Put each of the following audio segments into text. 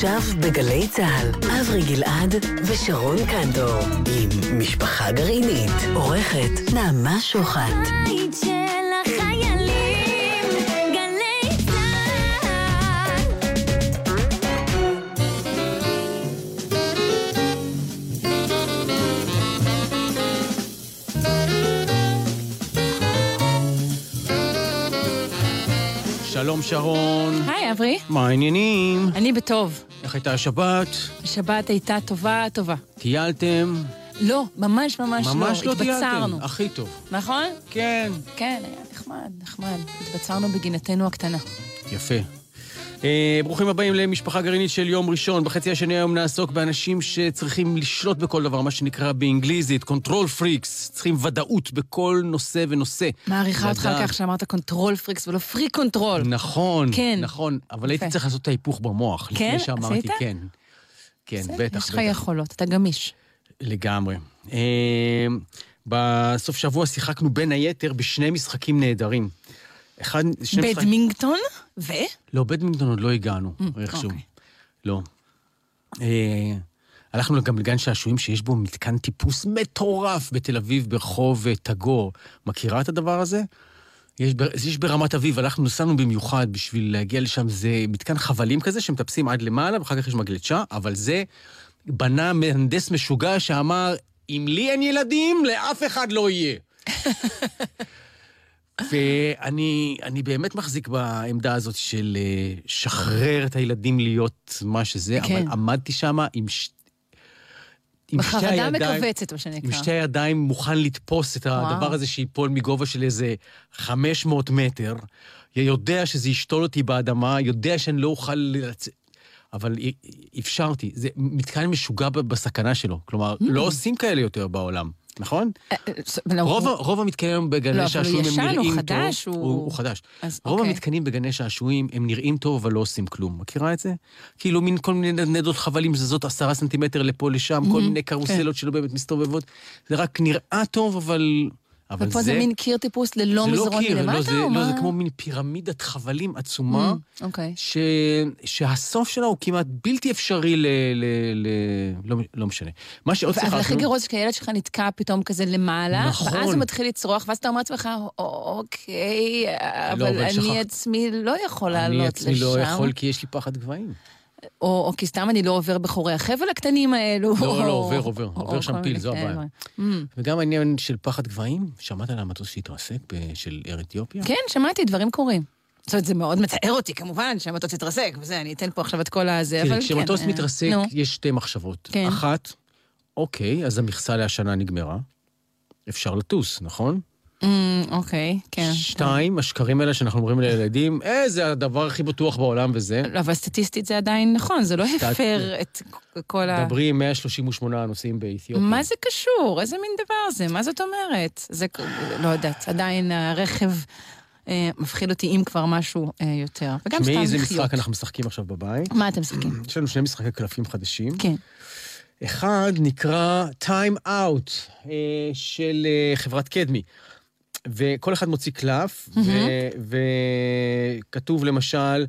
עכשיו בגלי צהל, אברי גלעד ושרון קנטור עם משפחה גרעינית, עורכת נעמה שוחט. בית של החיילים, גלי שלום שרון. היי אברי. מה העניינים? אני בטוב. איך הייתה השבת? השבת הייתה טובה. טיילתם? לא, ממש לא. ממש לא התבצרנו. טיילתם. הכי טוב. נכון? כן. כן, היה נחמד. התבצרנו בגינתנו הקטנה. יפה. ברוכים הבאים למשפחה גרעינית של יום ראשון. בחצי השני היום נעסוק באנשים שצריכים לשלוט בכל דבר, מה שנקרא באנגליזית, control freaks, צריכים ודאות בכל נושא ונושא. מעריכה אותך על כך שאמרת control freaks ולא free control. נכון, כן. נכון, אבל הייתי צריך לעשות את ההיפוך במוח. כן? לפני שאמרתי עשית? כן. כן, בטח. יש לך יכולות, אתה גמיש. לגמרי. בסוף שבוע שיחקנו בין היתר בשני משחקים נהדרים. בדמינגטון? לא, בדמינגטון עוד לא הגענו, איכשהו. אוקיי. לא. הלכנו גם לגן שעשועים שיש בו מתקן טיפוס מטורף בתל אביב ברחוב תגור. מכירה את הדבר הזה? יש ברמת אביב, הלכנו נסענו במיוחד בשביל להגיע לשם, זה מתקן חבלים כזה שמטפסים עד למעלה, ואחר כך יש מגלצ'ה, אבל זה בנה מהנדס משוגע שאמר, אם לי אין ילדים, לאף אחד לא יהיה. ואני באמת מחזיק בעמדה הזאת של שחרר את הילדים להיות מה שזה, כן. אבל עמדתי שם עם בחרדה מכווצת, מה שנקרא. עם שתי הידיים מוכן לתפוס את הדבר הזה שיפול מגובה של איזה 500 מטר, יודע שזה ישתול אותי באדמה, יודע שאני לא אוכל לצאת, אבל אפשרתי. זה מתקן משוגע בסכנה שלו. כלומר, לא עושים כאלה יותר בעולם. נכון? רוב המתקנים בגני שעשועים הם נראים טוב. הוא חדש? הוא חדש. רוב המתקנים בגני שעשועים הם נראים טוב, אבל לא עושים כלום. מכירה את זה? כאילו מין כל מיני נדות חבלים זזות 10 סנטימטר לפה לשם, כל מיני קרוסלות שלא באמת מסתובבות. זה רק נראה טוב, אבל ופה זה מין קיר טיפוס ללא מזרון מלמטה? לא, זה כמו מין פירמידת חבלים עצומה, שהסוף שלה הוא כמעט בלתי אפשרי לא משנה. אבל הכי גרוע זה שהילד שלך נתקע פתאום כזה למעלה, ואז הוא מתחיל לצרוח, ואז אתה אומר לעצמך, אוקיי, אבל אני עצמי לא יכול לעלות לשם. אני עצמי לא יכול כי יש לי פחד גבהים. או כי סתם אני לא עובר בחורי החבל הקטנים האלו. לא, עובר שם פיל, זו הבעיה. וגם העניין של פחד גבהים, שמעת על המטוס שהתרסק של אר אתיופיה? כן, שמעתי, דברים קורים. זאת אומרת, זה מאוד מצער אותי, כמובן, שהמטוס התרסק, וזה, אני אתן פה עכשיו את כל הזה, אבל כן. כשמטוס מתרסק, יש שתי מחשבות. אחת, אוקיי, אז המכסה להשנה נגמרה. אפשר לטוס, נכון? אוקיי, כן. 2, השקרים האלה שאנחנו אומרים לילדים, זה הדבר הכי בטוח בעולם וזה. אבל סטטיסטית זה עדיין נכון, זה לא הפר את כל דברי 138 נוסעים באתיופיה. מה זה קשור? איזה מין דבר זה? מה זאת אומרת? זה, לא יודעת, עדיין הרכב מפחיד אותי אם כבר משהו יותר. וגם סתם לחיות. איזה משחק אנחנו משחקים עכשיו בבית? מה אתם משחקים? יש לנו 2 משחקי קלפים חדשים. כן. אחד נקרא Time Out של חברת קדמי. וכל אחד מוציא קלף, וכתוב למשל,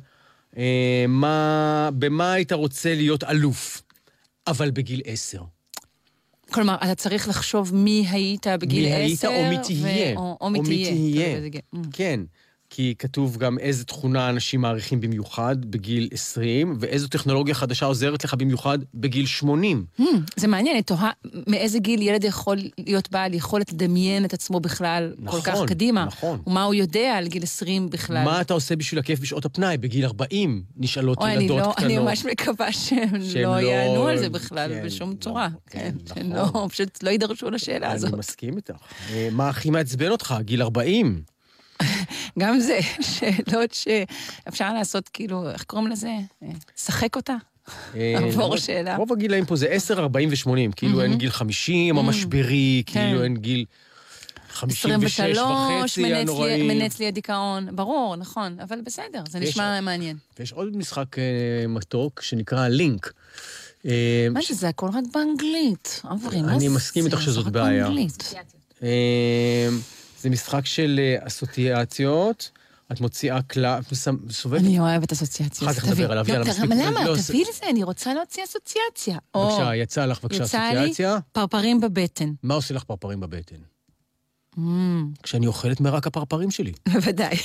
במה היית רוצה להיות אלוף, אבל בגיל 10. כלומר, אתה צריך לחשוב מי היית בגיל 10, מי היית או מי תהיה. או מי תהיה. כן. כי כתוב גם איזה תכונה אנשים מעריכים במיוחד בגיל 20, ואיזו טכנולוגיה חדשה עוזרת לך במיוחד בגיל 80. זה מעניין, אני תוהה מאיזה גיל ילד יכול להיות בעל יכולת לדמיין את עצמו בכלל כל כך קדימה. נכון. ומה הוא יודע על גיל 20 בכלל. מה אתה עושה בשביל הכיף בשעות הפנאי? בגיל 40 נשאלות ילדות קטנות. אני ממש מקווה שהם לא יענו על זה בכלל בשום צורה. לא, פשוט לא יידרשו לשאלה הזאת. אני מסכים איתך. מה הכי מעצבן אותך? גיל 40? גם זה, שאלות שאפשר לעשות, כאילו, איך קוראים לזה? שחק אותה? עבור שאלה. רוב הגילאים פה זה 10, 40 ו-80, כאילו אין גיל 50 המשברי, כאילו אין גיל 56 וחצי הנוראי. מנץ לי הדיכאון, ברור, נכון, אבל בסדר, זה נשמע מעניין. ויש עוד משחק מתוק שנקרא לינק. מה שזה, הכל רק באנגלית. אני מסכים איתך שזאת בעיה. זה משחק של אסוציאציות, את מוציאה קלף, סובבת. אני אוהבת אסוציאציות. אחר כך נדבר עליו, יאללה, מספיק. למה? תביא לזה, אני רוצה להוציא אסוציאציה. בבקשה, יצא לך בבקשה אסוציאציה. יצא לי פרפרים בבטן. מה עושה לך פרפרים בבטן? כשאני אוכלת מרק הפרפרים שלי. בוודאי.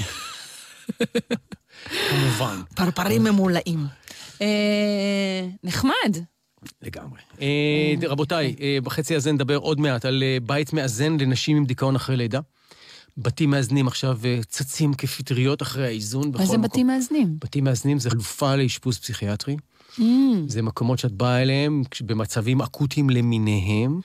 כמובן. פרפרים ממולאים. נחמד. לגמרי. רבותיי, בחצי הזה נדבר עוד מעט על בית מאזן לנשים עם דיכאון אחרי לידה. בתים מאזנים עכשיו צצים כפטריות אחרי האיזון. מה זה בתים מאזנים? בתים מאזנים זה חלופה לאשפוז פסיכיאטרי. זה מקומות שאת באה אליהם במצבים אקוטיים למיניהם.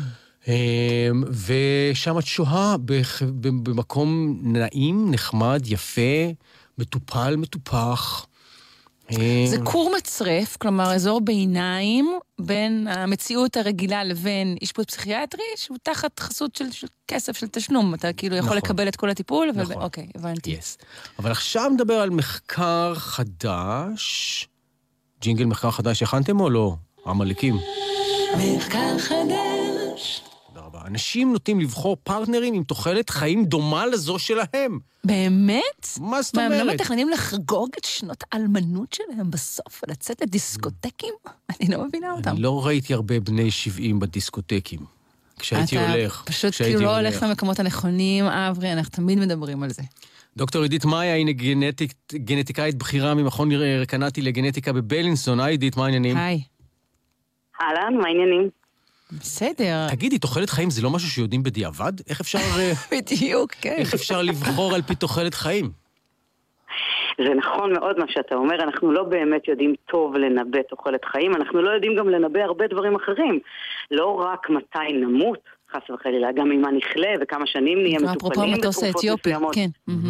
ושם את שוהה במקום נעים, נחמד, יפה, מטופל, מטופח. זה קור מצרף, כלומר אזור ביניים בין המציאות הרגילה לבין אשפוז פסיכיאטרי, שהוא תחת חסות של כסף, של תשלום. אתה כאילו יכול לקבל את כל הטיפול, אוקיי, הבנתי. אבל עכשיו נדבר על מחקר חדש. ג'ינגל מחקר חדש, הכנתם או לא? המליקים. מחקר חדש. תודה רבה. אנשים נוטים לבחור פרטנרים עם תוחלת חיים דומה לזו שלהם. באמת? מה זאת אומרת? מה, הם לא מתכננים לחגוג את שנות האלמנות שלהם בסוף ולצאת לדיסקוטקים? אני לא מבינה אותם. אני לא ראיתי הרבה בני 70 בדיסקוטקים. כשהייתי הולך. אתה פשוט כאילו לא הולך למקומות הנכונים, אברי, אנחנו תמיד מדברים על זה. דוקטור עידית מאיה, הנה גנטיקאית בכירה ממכון קנדי לגנטיקה בבלינסון. היי עידית, מה העניינים? היי. אהלן, מה העניינים? בסדר. תגידי, תוחלת חיים זה לא משהו שיודעים בדיעבד? איך אפשר... בדיוק, כן. איך אפשר לבחור על פי תוחלת חיים? זה נכון מאוד מה שאתה אומר, אנחנו לא באמת יודעים טוב לנבא תוחלת חיים, אנחנו לא יודעים גם לנבא הרבה דברים אחרים. לא רק מתי נמות, חס וחלילה, גם ממה נכלה וכמה שנים נהיה מטופלים. אפרופו מטוס האתיופי, כן.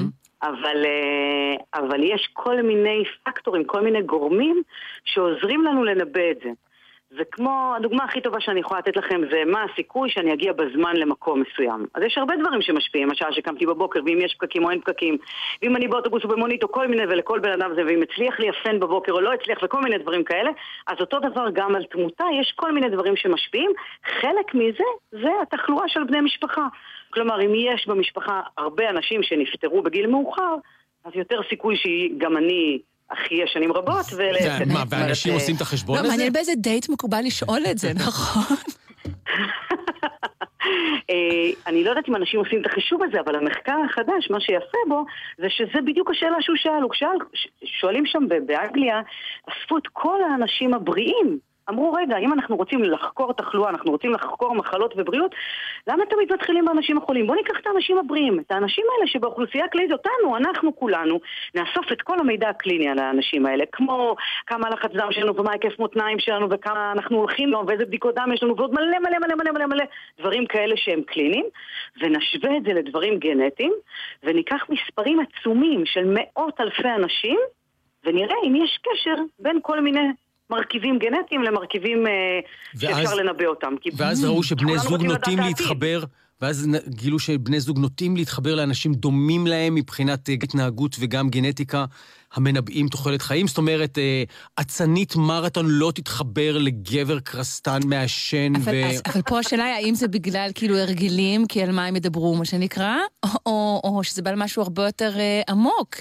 אבל יש כל מיני פקטורים, כל מיני גורמים שעוזרים לנו לנבא את זה. זה כמו, הדוגמה הכי טובה שאני יכולה לתת לכם זה מה הסיכוי שאני אגיע בזמן למקום מסוים. אז יש הרבה דברים שמשפיעים, השעה שקמתי בבוקר, ואם יש פקקים או אין פקקים, ואם אני באוטובוס או במונית או כל מיני, ולכל בן אדם זה, ואם הצליח ליפן בבוקר או לא הצליח וכל מיני דברים כאלה, אז אותו דבר גם על תמותה, יש כל מיני דברים שמשפיעים. חלק מזה זה התחלואה של בני משפחה. כלומר, אם יש במשפחה הרבה אנשים שנפטרו בגיל מאוחר, אז יותר סיכוי שגם אני אחיה שנים רבות. מה, ואנשים עושים את החשבון הזה? לא, מעניין באיזה דייט מקובל לשאול את זה, נכון? אני לא יודעת אם אנשים עושים את החישוב הזה, אבל המחקר החדש, מה שיפה בו, זה שזה בדיוק השאלה שהוא שאל. שואלים שם באנגליה, אספו את כל האנשים הבריאים. אמרו, רגע, אם אנחנו רוצים לחקור תחלואה, אנחנו רוצים לחקור מחלות ובריאות, למה תמיד מתחילים באנשים החולים? בואו ניקח את האנשים הבריאים, את האנשים האלה שבאוכלוסייה הכללית אותנו, אנחנו כולנו, נאסוף את כל המידע הקליני על האנשים האלה, כמו כמה לחץ דם שלנו ומה היקף מותניים שלנו וכמה אנחנו הולכים לו ואיזה בדיקות דם יש לנו ועוד מלא מלא מלא מלא מלא מלא דברים כאלה שהם קליניים, ונשווה את זה לדברים גנטיים, וניקח מספרים עצומים של מאות אלפי אנשים, ונראה אם יש קשר בין כל מיני מרכיבים גנטיים למרכיבים שאפשר לנבא אותם. ואז ראו שבני זוג נוטים להתחבר, ואז גילו שבני זוג נוטים להתחבר לאנשים דומים להם מבחינת התנהגות וגם גנטיקה המנבאים תוחלת חיים. זאת אומרת, עצנית מרתון לא תתחבר לגבר קרסטן מעשן אבל פה השאלה היא, האם זה בגלל כאילו הרגלים, כי על מה הם ידברו, מה שנקרא, או שזה בא משהו הרבה יותר עמוק,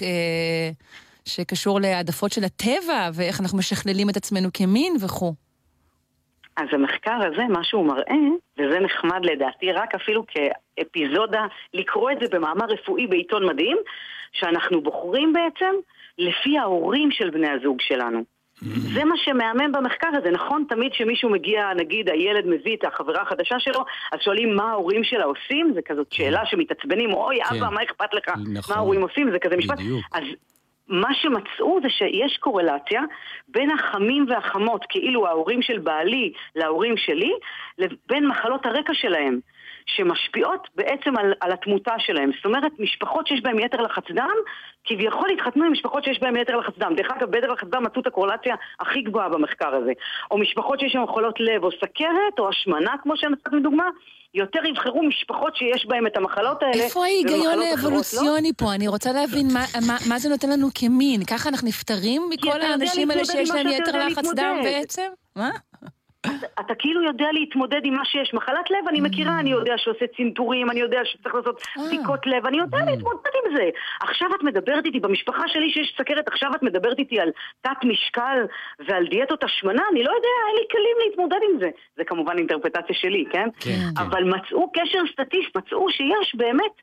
שקשור להעדפות של הטבע, ואיך אנחנו משכללים את עצמנו כמין וכו'. אז המחקר הזה, מה שהוא מראה, וזה נחמד לדעתי, רק אפילו כאפיזודה, לקרוא את זה במאמר רפואי בעיתון מדהים, שאנחנו בוחרים בעצם לפי ההורים של בני הזוג שלנו. זה מה שמאמן במחקר הזה, נכון? תמיד שמישהו מגיע, נגיד, הילד מביא את החברה החדשה שלו, אז שואלים מה ההורים שלה עושים, זה כזאת שאלה שמתעצבנים, אוי אבא, מה אכפת לך? מה ההורים עושים? זה כזה משפט. אז מה שמצאו זה שיש קורלציה בין החמים והחמות, כאילו ההורים של בעלי להורים שלי, לבין מחלות הרקע שלהם, שמשפיעות בעצם על התמותה שלהם. זאת אומרת, משפחות שיש בהם יתר לחץ דם, כביכול התחתנו עם משפחות שיש בהם יתר לחץ דם. דרך אגב, ביתר לחץ דם מצאו את הקורלציה הכי גבוהה במחקר הזה. או משפחות שיש שם מחלות לב או סכרת או השמנה, כמו שנתת מדוגמה, יותר יבחרו משפחות שיש בהם את המחלות האלה. איפה ההיגיון האבולוציוני פה? אני רוצה להבין מה זה נותן לנו כמין. ככה אנחנו נפטרים מכל האנשים האלה שיש להם יתר לחץ דם בעצם? מה? אתה כאילו יודע להתמודד עם מה שיש. מחלת לב אני מכירה, אני יודע שעושה צנתורים, אני יודע שצריך לעשות בדיקות לב, אני יודע להתמודד עם זה. עכשיו את מדברת איתי, במשפחה שלי שיש סכרת, עכשיו את מדברת איתי על תת משקל ועל דיאטות השמנה, אני לא יודע, אין לי כלים להתמודד עם זה. זה כמובן אינטרפרטציה שלי, כן? אבל מצאו קשר סטטיסט, מצאו שיש באמת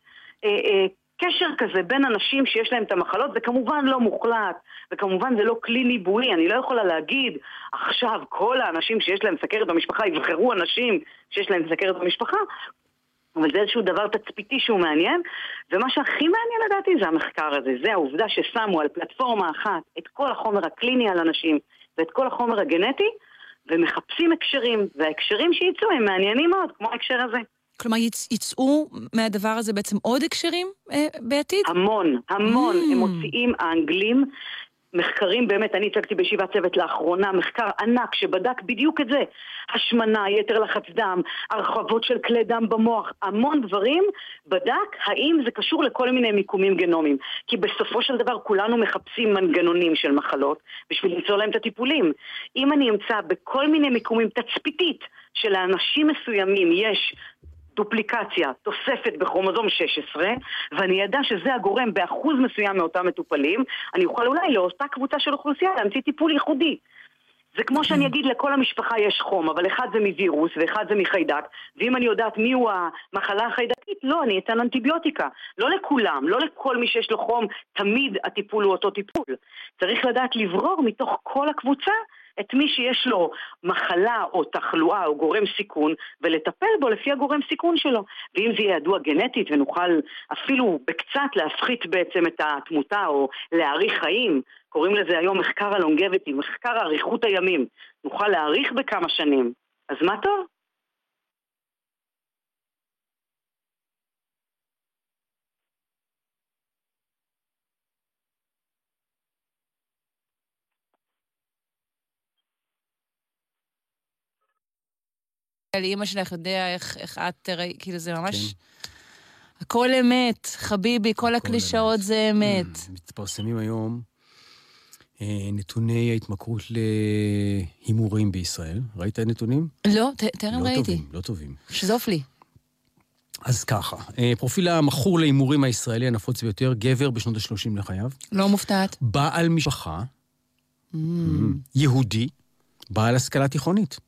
קשר כזה בין אנשים שיש להם את המחלות, זה כמובן לא מוחלט, וכמובן זה לא כלי ניבואי, אני לא יכולה להגיד, עכשיו כל האנשים שיש להם סכרת במשפחה יבחרו אנשים שיש להם סכרת במשפחה, אבל זה איזשהו דבר תצפיתי שהוא מעניין, ומה שהכי מעניין לדעתי זה המחקר הזה, זה העובדה ששמו על פלטפורמה אחת את כל החומר הקליני על אנשים, ואת כל החומר הגנטי, ומחפשים הקשרים, וההקשרים שיצאו הם מעניינים מאוד, כמו ההקשר הזה. כלומר, יצאו מהדבר הזה בעצם עוד הקשרים בעתיד? המון. הם מוציאים האנגלים, מחקרים באמת, אני הצגתי בישיבת צוות לאחרונה, מחקר ענק שבדק בדיוק את זה. השמנה, יתר לחץ דם, הרחבות של כלי דם במוח, המון דברים, בדק האם זה קשור לכל מיני מיקומים גנומיים. כי בסופו של דבר כולנו מחפשים מנגנונים של מחלות בשביל למצוא להם את הטיפולים. אם אני אמצא בכל מיני מיקומים תצפיתית שלאנשים מסוימים יש דופליקציה, תוספת בכרומוזום 16, ואני ידע שזה הגורם באחוז מסוים מאותם מטופלים, אני אוכל אולי לאותה קבוצה של אוכלוסייה להמציא טיפול ייחודי. זה כמו שאני אגיד לכל המשפחה יש חום, אבל אחד זה מווירוס ואחד זה מחיידק, ואם אני יודעת מי הוא המחלה החיידקית, לא, אני אתן אנטיביוטיקה. לא לכולם, לא לכל מי שיש לו חום, תמיד הטיפול הוא אותו טיפול. צריך לדעת לברור מתוך כל הקבוצה, את מי שיש לו מחלה או תחלואה או גורם סיכון, ולטפל בו לפי הגורם סיכון שלו. ואם זה ידוע גנטית ונוכל אפילו בקצת להפחית בעצם את התמותה או להאריך חיים, קוראים לזה היום מחקר הלונגביטי, מחקר האריכות הימים, נוכל להאריך בכמה שנים. אז מה טוב? לאמא שלך יודע איך את תראי, כאילו זה ממש... הכל אמת, חביבי, כל הקלישאות זה אמת. מתפרסמים היום נתוני ההתמכרות להימורים בישראל. ראית נתונים? לא, תרם ראיתי. לא טובים. שזוף לי. אז ככה, פרופיל המכור להימורים הישראלי הנפוץ ביותר, גבר בשנות ה-30 לחייו. לא מופתעת. בעל משפחה, יהודי, בעל השכלה תיכונית.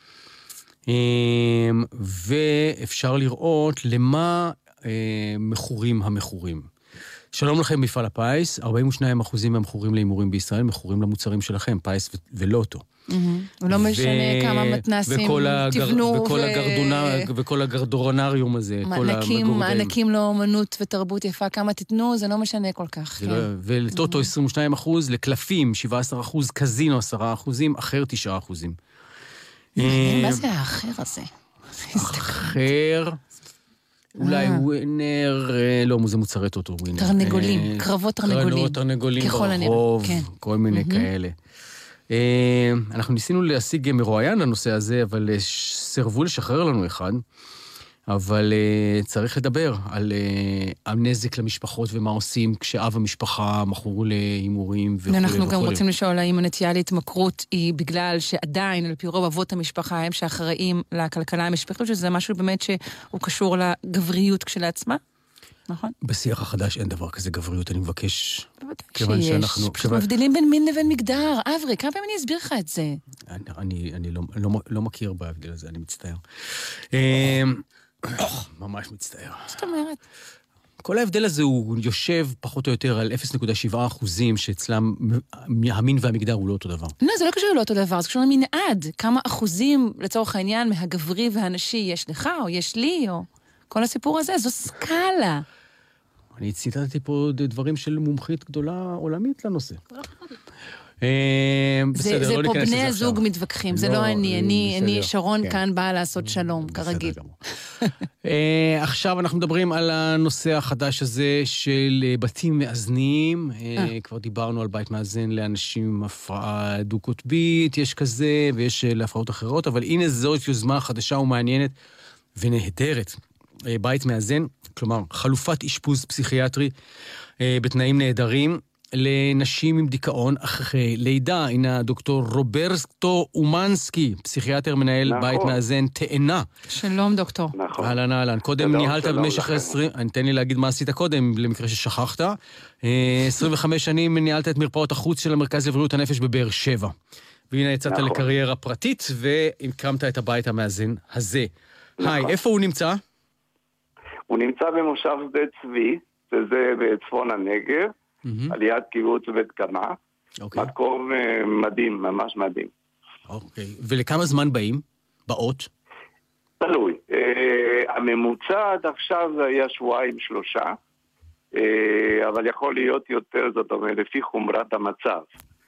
ואפשר לראות למה מכורים המכורים. שלום לכם מפעל הפיס, 42% מהמכורים להימורים בישראל מכורים למוצרים שלכם, פיס ולוטו. לא משנה כמה מתנסים תבנו וכל הגרדורנריום הזה, מענקים לאומנות ותרבות יפה, כמה תתנו, זה לא משנה כל כך. ולטוטו 22%, לקלפים 17%, קזינו 10%, אחר 9%. מה זה האחר הזה? אחר, אולי ווינר, לא, זה מוצרי טוטו, ווינר. תרנגולים, קרבות תרנגולים. קרבות תרנגולים ברחוב, כל מיני כאלה. אנחנו ניסינו להשיג מרואיין לנושא הזה, אבל סרבו לשחרר לנו אחד. אבל צריך לדבר על הנזק למשפחות ומה עושים כשאב המשפחה מכור להימורים וכו'. אנחנו גם רוצים לשאול האם הנטייה להתמכרות היא בגלל שעדיין, על פי רוב אבות המשפחה הם שאחראים לכלכלה המשפחתית, שזה משהו באמת שהוא קשור לגבריות כשלעצמה? נכון? בשיח החדש אין דבר כזה גבריות, אני מבקש... בוודאי שיש, פשוט מבדילים בין מין לבין מגדר. אברי, כמה פעמים אני אסביר לך את זה? אני לא מכיר בהבדל הזה, אני מצטער. ממש מצטער. זאת אומרת? כל ההבדל הזה הוא יושב פחות או יותר על 0.7% שאצלם המין והמגדר הוא לא אותו דבר. לא, זה לא קשור לא אותו דבר, זה קשור למנעד. כמה אחוזים לצורך העניין מהגברי והנשי יש לך או יש לי או כל הסיפור הזה, זו סקאלה. אני ציטטתי פה דברים של מומחית גדולה עולמית לנושא. זה פה בני הזוג מתווכחים, זה לא אני שרון כאן באה לעשות שלום, כרגיל. עכשיו אנחנו מדברים על הנושא החדש הזה של בתים מאזניים, כבר דיברנו על בית מאזן לאנשים עם הפרעה דו-קוטבית, יש כזה ויש להפרעות אחרות, אבל הנה זאת יוזמה חדשה ומעניינת ונהדרת. בית מאזן, כלומר חלופת אשפוז פסיכיאטרי בתנאים נהדרים, לנשים עם דיכאון אחרי לידה. הנה דוקטור רוברטו אומנסקי, פסיכיאטר מנהל בית מאזן תאנה. שלום דוקטור. נכון. אהלן. קודם ניהלת במשך 20... תן לי להגיד מה עשית קודם, למקרה ששכחת. 25 שנים ניהלת את מרפאות החוץ של המרכז לבריאות הנפש בבאר שבע. והנה יצאת לקריירה פרטית, והקמת את הבית המאזן הזה. היי, איפה הוא נמצא? הוא נמצא במושב שדה צבי, שזה בצפון הנגב, על יד קיבוץ בית קמה. מקום מדהים, ממש מדהים. אוקיי, ולכמה זמן באות? תלוי. הממוצע עד עכשיו זה היה 2-3, אבל יכול להיות יותר, זאת אומרת, לפי חומרת המצב.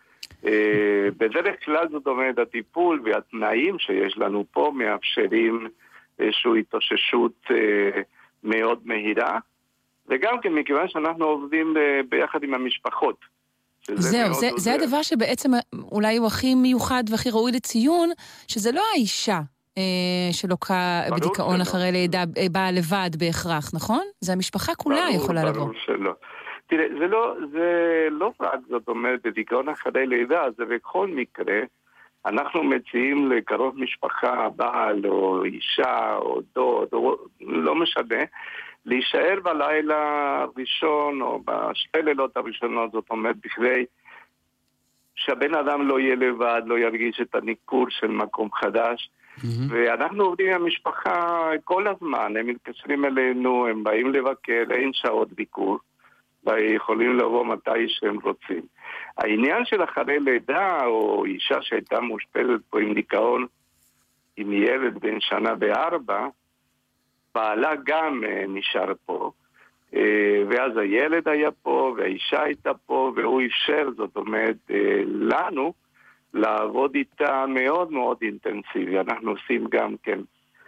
בדרך כלל, זאת אומרת, הטיפול והתנאים שיש לנו פה מאפשרים איזושהי התאוששות מאוד מהירה, וגם כן מכיוון שאנחנו עובדים ביחד עם המשפחות. זהו, זה הדבר שבעצם אולי הוא הכי מיוחד והכי ראוי לציון, שזה לא האישה שלוקה בדיכאון אחרי לידה, באה לבד בהכרח, נכון? זה המשפחה כולה יכולה לבוא. ברור שלא. תראה, זה לא רק, זאת אומרת, בדיכאון אחרי לידה, זה בכל מקרה, אנחנו מציעים לקרוב משפחה, בעל או אישה או דוד, או לא משנה, להישאר בלילה הראשון או בשתי לילות הראשונות, זאת אומרת, בכדי שהבן אדם לא יהיה לבד, לא ירגיש את הניכור של מקום חדש. ואנחנו עובדים עם המשפחה כל הזמן, הם מתקשרים אלינו, הם באים לבקר, אין שעות ביקור, ויכולים לבוא מתי שהם רוצים. העניין של אחרי לידה, או אישה שהייתה מושפלת פה עם דיכאון, עם ילד בן 1.4, בעלה גם נשאר פה, ואז הילד היה פה, והאישה הייתה פה, והוא אפשר, זאת אומרת, לנו לעבוד איתה מאוד מאוד אינטנסיבי. אנחנו עושים גם כן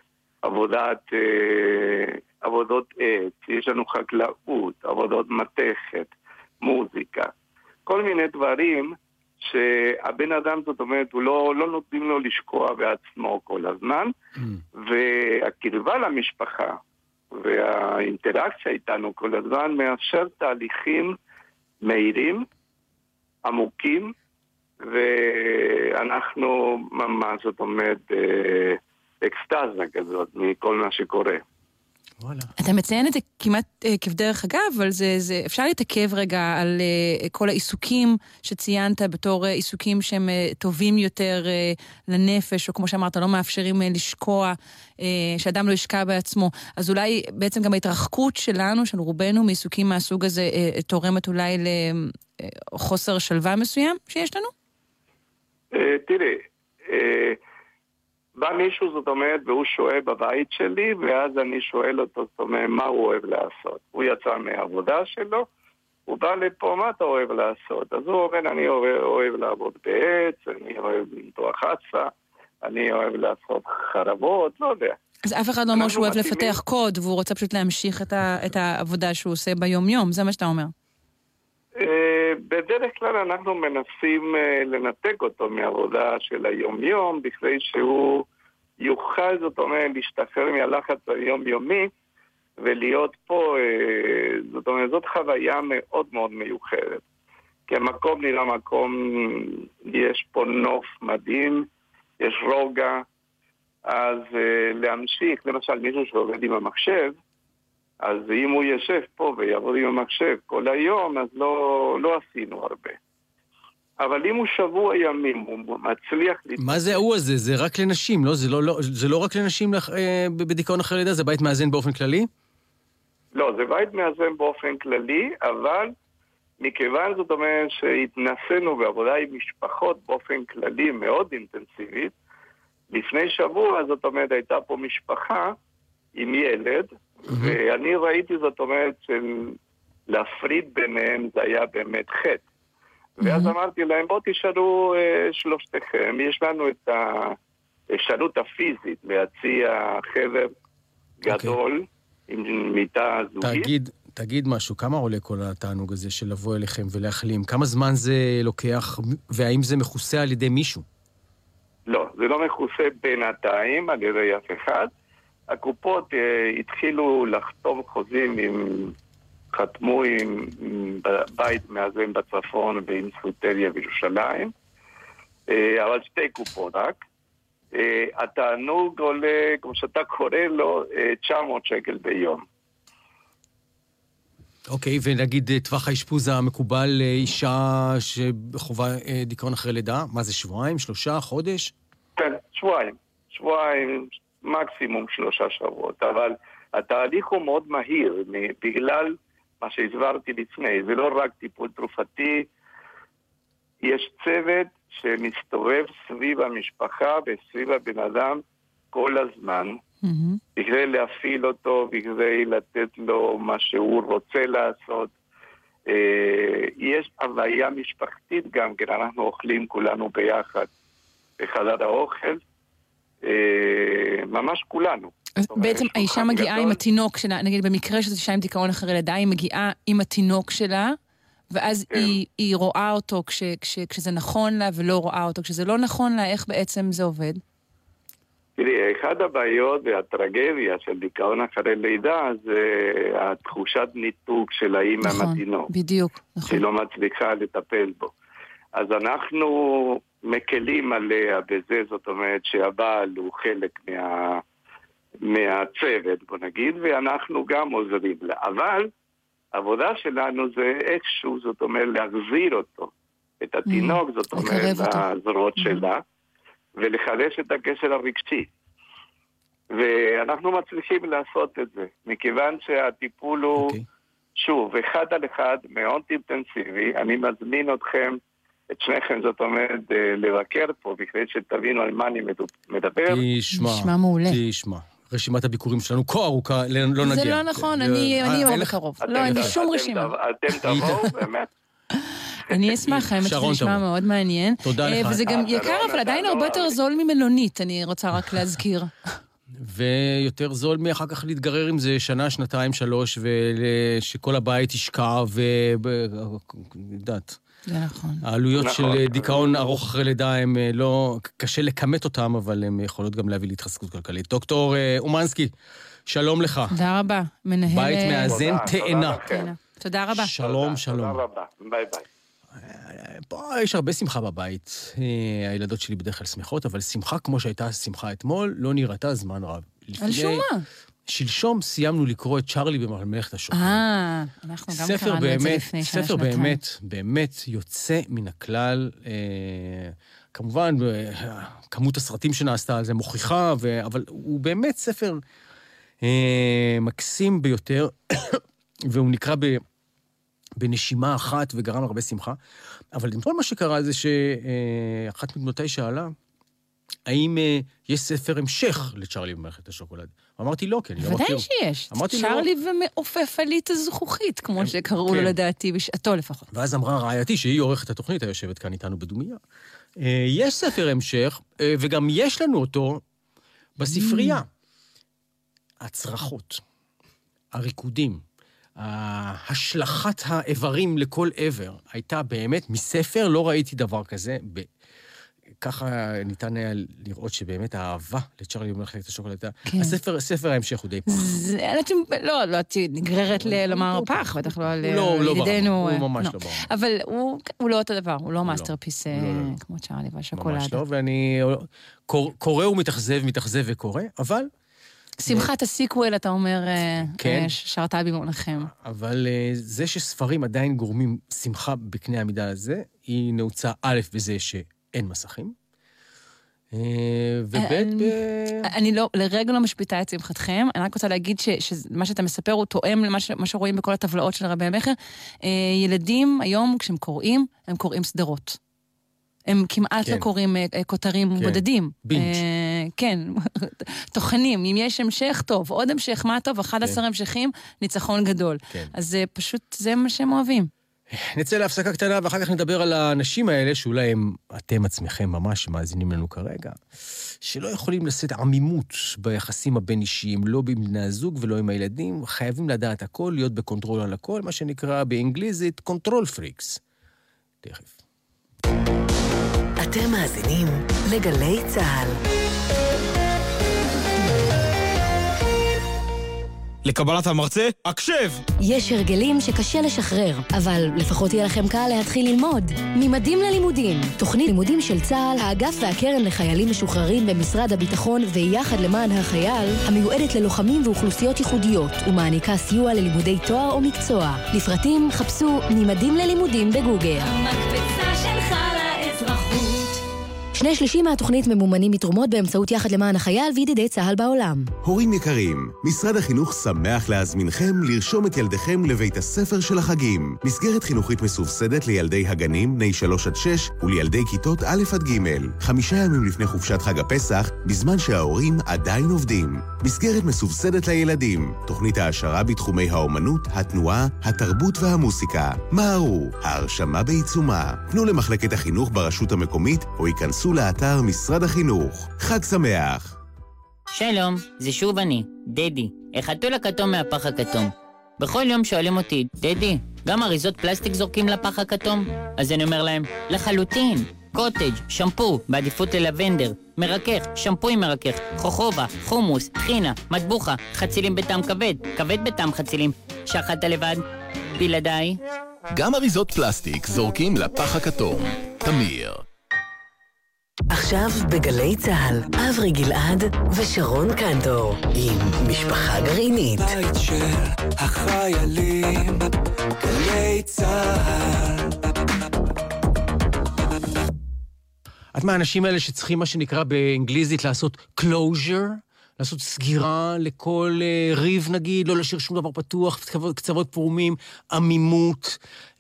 עבודות עץ, יש לנו חקלאות, עבודות מתכת, מוזיקה, כל מיני דברים שהבן אדם, זאת אומרת, הוא לא נותנים לו לשקוע בעצמו כל הזמן, והקרבה למשפחה והאינטראקציה איתנו כל הזמן מאפשר תהליכים מהירים, עמוקים, ואנחנו ממש, זאת אומרת, אקסטאזה כזאת מכל מה שקורה. אתה מציין את זה כמעט כבדרך אגב, אבל זה אפשר להתעכב רגע על כל העיסוקים שציינת בתור עיסוקים שהם טובים יותר לנפש, או כמו שאמרת, לא מאפשרים לשקוע, שאדם לא ישקע בעצמו. אז אולי בעצם גם ההתרחקות שלנו, של רובנו, מעיסוקים מהסוג הזה, תורמת אולי לחוסר שלווה מסוים שיש לנו? תראי, בא מישהו, זאת אומרת, והוא שוהה בבית שלי, ואז אני שואל אותו, זאת אומרת, מה הוא אוהב לעשות? הוא יצא מהעבודה שלו, הוא בא לפה, מה אתה אוהב לעשות? אז הוא אומר, אני אוהב לעבוד בעץ, אני אוהב למתוח חצה, אני אוהב לעשות חרבות, לא יודע. אז אף אחד לא אומר שהוא אוהב לפתח קוד, והוא רוצה פשוט להמשיך את העבודה שהוא עושה ביום-יום, זה מה שאתה אומר. בדרך כלל אנחנו מנסים לנתק אותו מהעבודה של היום-יום, בכדי שהוא יוכל, זאת אומרת, להשתחרר מהלחץ היומיומי, ולהיות פה, זאת אומרת, זאת חוויה מאוד מאוד מיוחדת. כי המקום נראה מקום, יש פה נוף מדהים, יש רוגע, אז להמשיך, למשל מישהו שעובד עם המחשב, אז אם הוא ישב פה ויעבוד עם המחשב כל היום, אז לא עשינו הרבה. אבל אם הוא שבוע ימים, הוא מצליח... מה זה הוא הזה? זה רק לנשים, לא? זה לא רק לנשים בדיכאון אחרי לידה? זה בית מאזן באופן כללי? לא, זה בית מאזן באופן כללי, אבל מכיוון זאת אומרת שהתנסינו בעבודה עם משפחות באופן כללי מאוד אינטנסיבית, לפני שבוע, זאת אומרת, הייתה פה משפחה עם ילד, ואני ראיתי, זאת אומרת, להפריד ביניהם זה היה באמת חטא. ואז אמרתי להם, בואו תשארו שלושתכם, יש לנו את האפשרות הפיזית להציע חדר גדול עם מיטה זוגית. תגיד משהו, כמה עולה כל התענוג הזה של לבוא אליכם ולהחלים? כמה זמן זה לוקח, והאם זה מכוסה על ידי מישהו? לא, זה לא מכוסה בינתיים על ידי אף אחד. הקופות התחילו לחתום חוזים עם חתמו עם בית מאזן בצפון ועם סוטריה בירושלים, אבל 2 קופות רק. התענוג עולה, כמו שאתה קורא לו, 900 שקל ביום. אוקיי, ונגיד טווח האשפוז המקובל לאישה שחובה דיכאון אחרי לידה, מה זה, 2 3 חודש? כן, 2 מקסימום 3 שבועות, אבל התהליך הוא מאוד מהיר, בגלל מה שהסברתי לפני, זה לא רק טיפול תרופתי, יש צוות שמסתובב סביב המשפחה וסביב הבן אדם כל הזמן, בכדי להפעיל אותו, בכדי לתת לו מה שהוא רוצה לעשות. יש הוויה משפחתית גם, כי אנחנו אוכלים כולנו ביחד בחדר האוכל, ממש כולנו. בעצם האישה מגיעה עם התינוק שלה, נגיד במקרה שזו אישה עם דיכאון אחרי לידה, היא מגיעה עם התינוק שלה, ואז היא רואה אותו כשזה נכון לה ולא רואה אותו כשזה לא נכון לה, איך בעצם זה עובד? תראי, אחד הבעיות והטרגדיה של דיכאון אחרי לידה זה התחושת ניתוק של האמא מהתינוק. בדיוק, נכון. שהיא לא מצליחה לטפל בו. אז אנחנו מקלים עליה בזה, זאת אומרת שהבעל הוא חלק מהצוות, בוא נגיד, ואנחנו גם עוזרים לה. אבל העבודה שלנו זה איכשהו, זאת אומרת, להחזיר אותו, את התינוק, זאת אומרת, לזרועות שלה, ולחלש את הקשר הרגשי. ואנחנו מצליחים לעשות את זה, מכיוון שהטיפול הוא, שוב, 1 על 1, מאוד אינטנסיבי. אני מזמין אתכם, את שניכם, זאת אומרת, לבקר פה, בכדי שתבינו על מה אני מדבר. נשמע מעולה. תשמע. רשימת הביקורים שלנו כה ארוכה, לא נגיע. זה לא נכון, אני אבוא בקרוב. לא, אין לי שום רשימה. אתם תבואו, באמת. אני אשמח, האמת שזה נשמע מאוד מעניין. תודה לך. וזה גם יקר, אבל עדיין הרבה יותר זול ממלונית, אני רוצה רק להזכיר. ויותר זול מאחר כך להתגרר עם זה 1, 2, 3, ושכל הבית ישקע, יודעת. זה נכון. העלויות של דיכאון ארוך אחרי לידה הם לא, קשה לכמת אותם, אבל הם יכולות גם להביא להתחזקות כלכלית. דוקטור אומנסקי, שלום לך. תודה רבה. מנהל... בית מאזן תאנה. תודה רבה. שלום, שלום. תודה רבה, ביי ביי. פה יש הרבה שמחה בבית. הילדות שלי בדרך כלל שמחות, אבל שמחה כמו שהייתה שמחה אתמול, לא נראתה זמן רב. על שום מה? שלשום סיימנו לקרוא את צ'רלי במלאכת השוקולד. אנחנו גם קראנו את זה לפני שנה, ספר באמת יוצא מן הכלל. כמובן, כמות הסרטים שנעשתה על זה מוכיחה, אבל הוא באמת ספר מקסים ביותר, והוא נקרא בנשימה אחת וגרם הרבה שמחה. אבל אתמול מה שקרה זה שאחת מבנותיי שאלה, האם יש ספר המשך לצ'רלי במלאכת השוקולד? אמרתי לא, כי אני לא מכיר. ודאי שיש. צ'רלי ומעופף עלית הזכוכית, כמו שקראו לו לדעתי בשעתו לפחות. ואז אמרה רעייתי, שהיא עורכת התוכנית, היושבת כאן איתנו בדומיה. יש ספר המשך, וגם יש לנו אותו בספרייה. הצרחות, הריקודים, השלכת האיברים לכל עבר, הייתה באמת מספר, לא ראיתי דבר כזה, ככה ניתן היה לראות שבאמת האהבה לצ'רלי במלאכת השוקולד, הספר ההמשך הוא די פח. לא, נגררת לומר פח, בטח לא על ידידנו. הוא ממש לא ברור. אבל הוא לא אותו דבר, הוא לא מאסטרפיס כמו צ'רלי והשוקולד. ממש לא, ואני קורא ומתאכזב וקורא, אבל... שמחת הסיקוול, אתה אומר, שרתה במונחם. אבל זה שספרים עדיין גורמים שמחה בקנה המידה הזה, היא נעוצה א' בזה שאין מסכים, וב' אני לרגע לא משפיטה את שמחתכם, אני רק רוצה להגיד שמה שאתה מספר הוא תואם למה שרואים בכל הטבלאות של רבי המכר. ילדים היום, כשהם קוראים, הם קוראים סדרות. הם כמעט לא קוראים כותרים בודדים. בינץ'. כן, תוכנים. אם יש המשך טוב, עוד המשך, מה טוב, 11 המשכים, ניצחון גדול. אז פשוט זה מה שהם אוהבים. נצא להפסקה קטנה, ואחר כך נדבר על האנשים האלה, שאולי אתם עצמכם ממש מאזינים לנו כרגע, שלא יכולים לשאת עמימות ביחסים הבין-אישיים, לא עם בני הזוג ולא עם הילדים, חייבים לדעת הכל, להיות בקונטרול על הכל, מה שנקרא באנגליזית קונטרול פריקס. תכף. אתם מאזינים לגלי צהל. לקבלת המרצה, הקשב! יש הרגלים שקשה לשחרר, אבל לפחות יהיה לכם קל להתחיל ללמוד. ממדים ללימודים, תוכנית לימודים של צה"ל, האגף והקרן לחיילים משוחררים במשרד הביטחון ויחד למען החייל, המיועדת ללוחמים ואוכלוסיות ייחודיות, ומעניקה סיוע ללימודי תואר או מקצוע. לפרטים חפשו ממדים ללימודים בגוגל. המקפצה שלך לאזרחות. 2/3 מהתוכנית ממומנים מתרומות באמצעות יחד למען החייל וידידי צה"ל בעולם. הורים יקרים, משרד החינוך שמח להזמינכם לרשום את ילדיכם לבית הספר של החגים. מסגרת חינוכית מסובסדת לילדי הגנים, בני 3-6, ולילדי כיתות א' עד ג'. 5 ימים לפני חופשת חג הפסח, בזמן שההורים עדיין עובדים. מסגרת מסובסדת לילדים. תוכנית העשרה בתחומי האומנות, התנועה, התרבות והמוסיקה. מהרו, ההרשמה בעיצומה. פנו למחלקת החינוך ברשות המקומית, או ייכנסו לאתר משרד החינוך. חג שמח. שלום, זה שוב אני, דדי, החתול הכתום מהפח הכתום. בכל יום שואלים אותי, דדי, גם אריזות פלסטיק זורקים לפח הכתום? אז אני אומר להם, לחלוטין. קוטג', שמפו, בעדיפות ללבנדר, מרכך, שמפוי מרכך, חוכובה, חומוס, טחינה, מטבוחה, חצילים בטעם כבד, כבד בטעם חצילים. שאכלת לבד? בלעדיי? גם אריזות פלסטיק זורקים לפח הכתום. תמיר. עכשיו בגלי צהל, אברי גלעד ושרון קנטור עם משפחה גרעינית. בית של החיילים, גלי צהל. את מהאנשים האלה שצריכים מה שנקרא באנגליזית לעשות closure, לעשות סגירה לכל ריב נגיד, לא להשאיר שום דבר פתוח, קצוות פרומים, עמימות,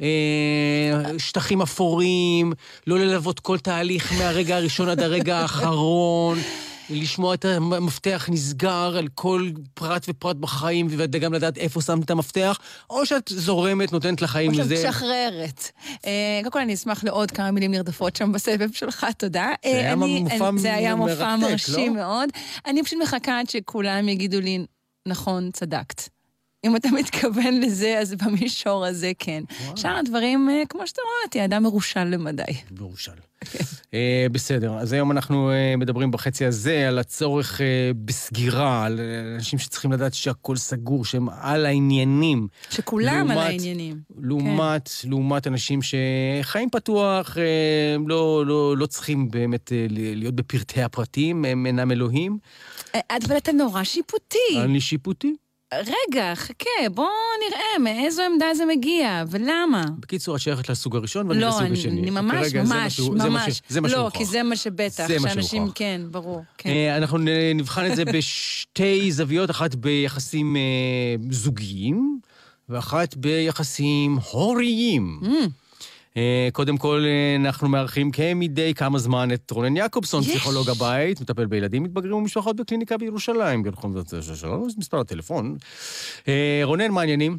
שטחים אפורים, לא ללוות כל תהליך מהרגע הראשון עד הרגע האחרון, לשמוע את המפתח נסגר על כל פרט ופרט בחיים, וגם לדעת איפה שמת את המפתח, או שאת זורמת, נותנת לחיים לזה. או שאת משחררת. קודם כל אני אשמח לעוד כמה מילים נרדפות שם בסבב שלך, תודה. זה היה מופע מרשים מאוד. אני פשוט מחכה עד שכולם יגידו לי, נכון, צדקת. אם אתה מתכוון לזה, אז במישור הזה כן. שאר הדברים, כמו שאתה רואה, תהיה אדם מרושל למדי. מרושל. בסדר, אז היום אנחנו מדברים בחצי הזה על הצורך בסגירה, על אנשים שצריכים לדעת שהכל סגור, שהם על העניינים. שכולם על העניינים. לעומת אנשים שחיים פתוח, לא צריכים באמת להיות בפרטי הפרטים, הם אינם אלוהים. אבל אתה נורא שיפוטי. אני שיפוטי. רגע, חכה, בוא נראה מאיזו עמדה זה מגיע, ולמה? בקיצור, את שייכת לסוג הראשון ואני לסוג השני. לא, אני ממש, זה מה שהוא לא, כי זה מה שבטח, שאנשים, כן, ברור. אנחנו נבחן את זה בשתי זוויות, אחת ביחסים זוגיים, ואחת ביחסים הוריים. קודם כל, אנחנו מארחים כמדי כמה זמן את רונן יעקובסון, פסיכולוג הבית, מטפל בילדים מתבגרים ומשפחות בקליניקה בירושלים. מספר הטלפון. רונן, מה העניינים?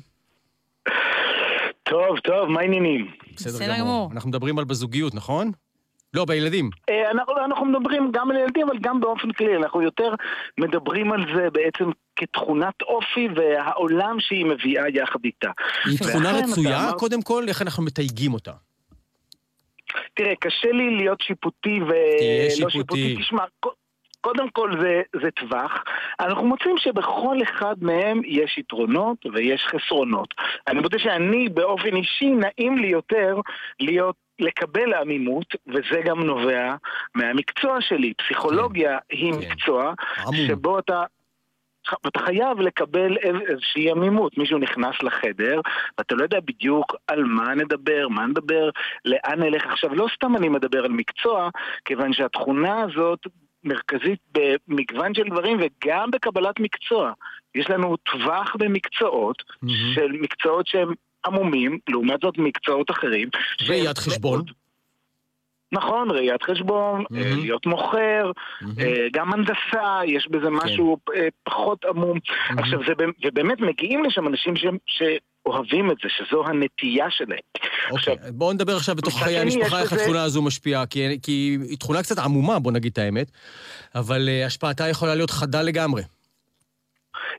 טוב, מה העניינים? בסדר גמור. אנחנו מדברים על בזוגיות, נכון? לא, בילדים. אנחנו מדברים גם על ילדים, אבל גם באופן כללי. אנחנו יותר מדברים על זה בעצם כתכונת אופי והעולם שהיא מביאה יחד איתה. היא תכונה רצויה, קודם כל, איך אנחנו מתייגים אותה? תראה, קשה לי להיות שיפוטי ולא שיפוטי. תשמע, קודם כל זה טווח. אנחנו מוצאים שבכל אחד מהם יש יתרונות ויש חסרונות. אני מודה שאני באופן אישי נעים לי יותר לקבל עמימות, וזה גם נובע מהמקצוע שלי. פסיכולוגיה היא מקצוע שבו אתה חייב לקבל איזושהי עמימות. מישהו נכנס לחדר, ואתה לא יודע בדיוק על מה נדבר, לאן נלך. עכשיו, לא סתם אני מדבר על מקצוע, כיוון שהתכונה הזאת מרכזית במגוון של דברים, וגם בקבלת מקצוע. יש לנו טווח במקצועות, של מקצועות שהם עמומים, לעומת זאת מקצועות אחרים. ראיית חשבון. נכון, ראיית חשבון, להיות מוכר, גם הנדסה, יש בזה משהו פחות עמום. עכשיו, ובאמת מגיעים לשם אנשים שאוהבים את זה, שזו הנטייה שלהם. אוקיי, בואו נדבר עכשיו בתוך חיי המשפחה, איך התכונה הזו משפיעה, כי היא תכונה קצת עמומה, בוא נגיד את האמת, אבל השפעתה יכולה להיות חדה לגמרי.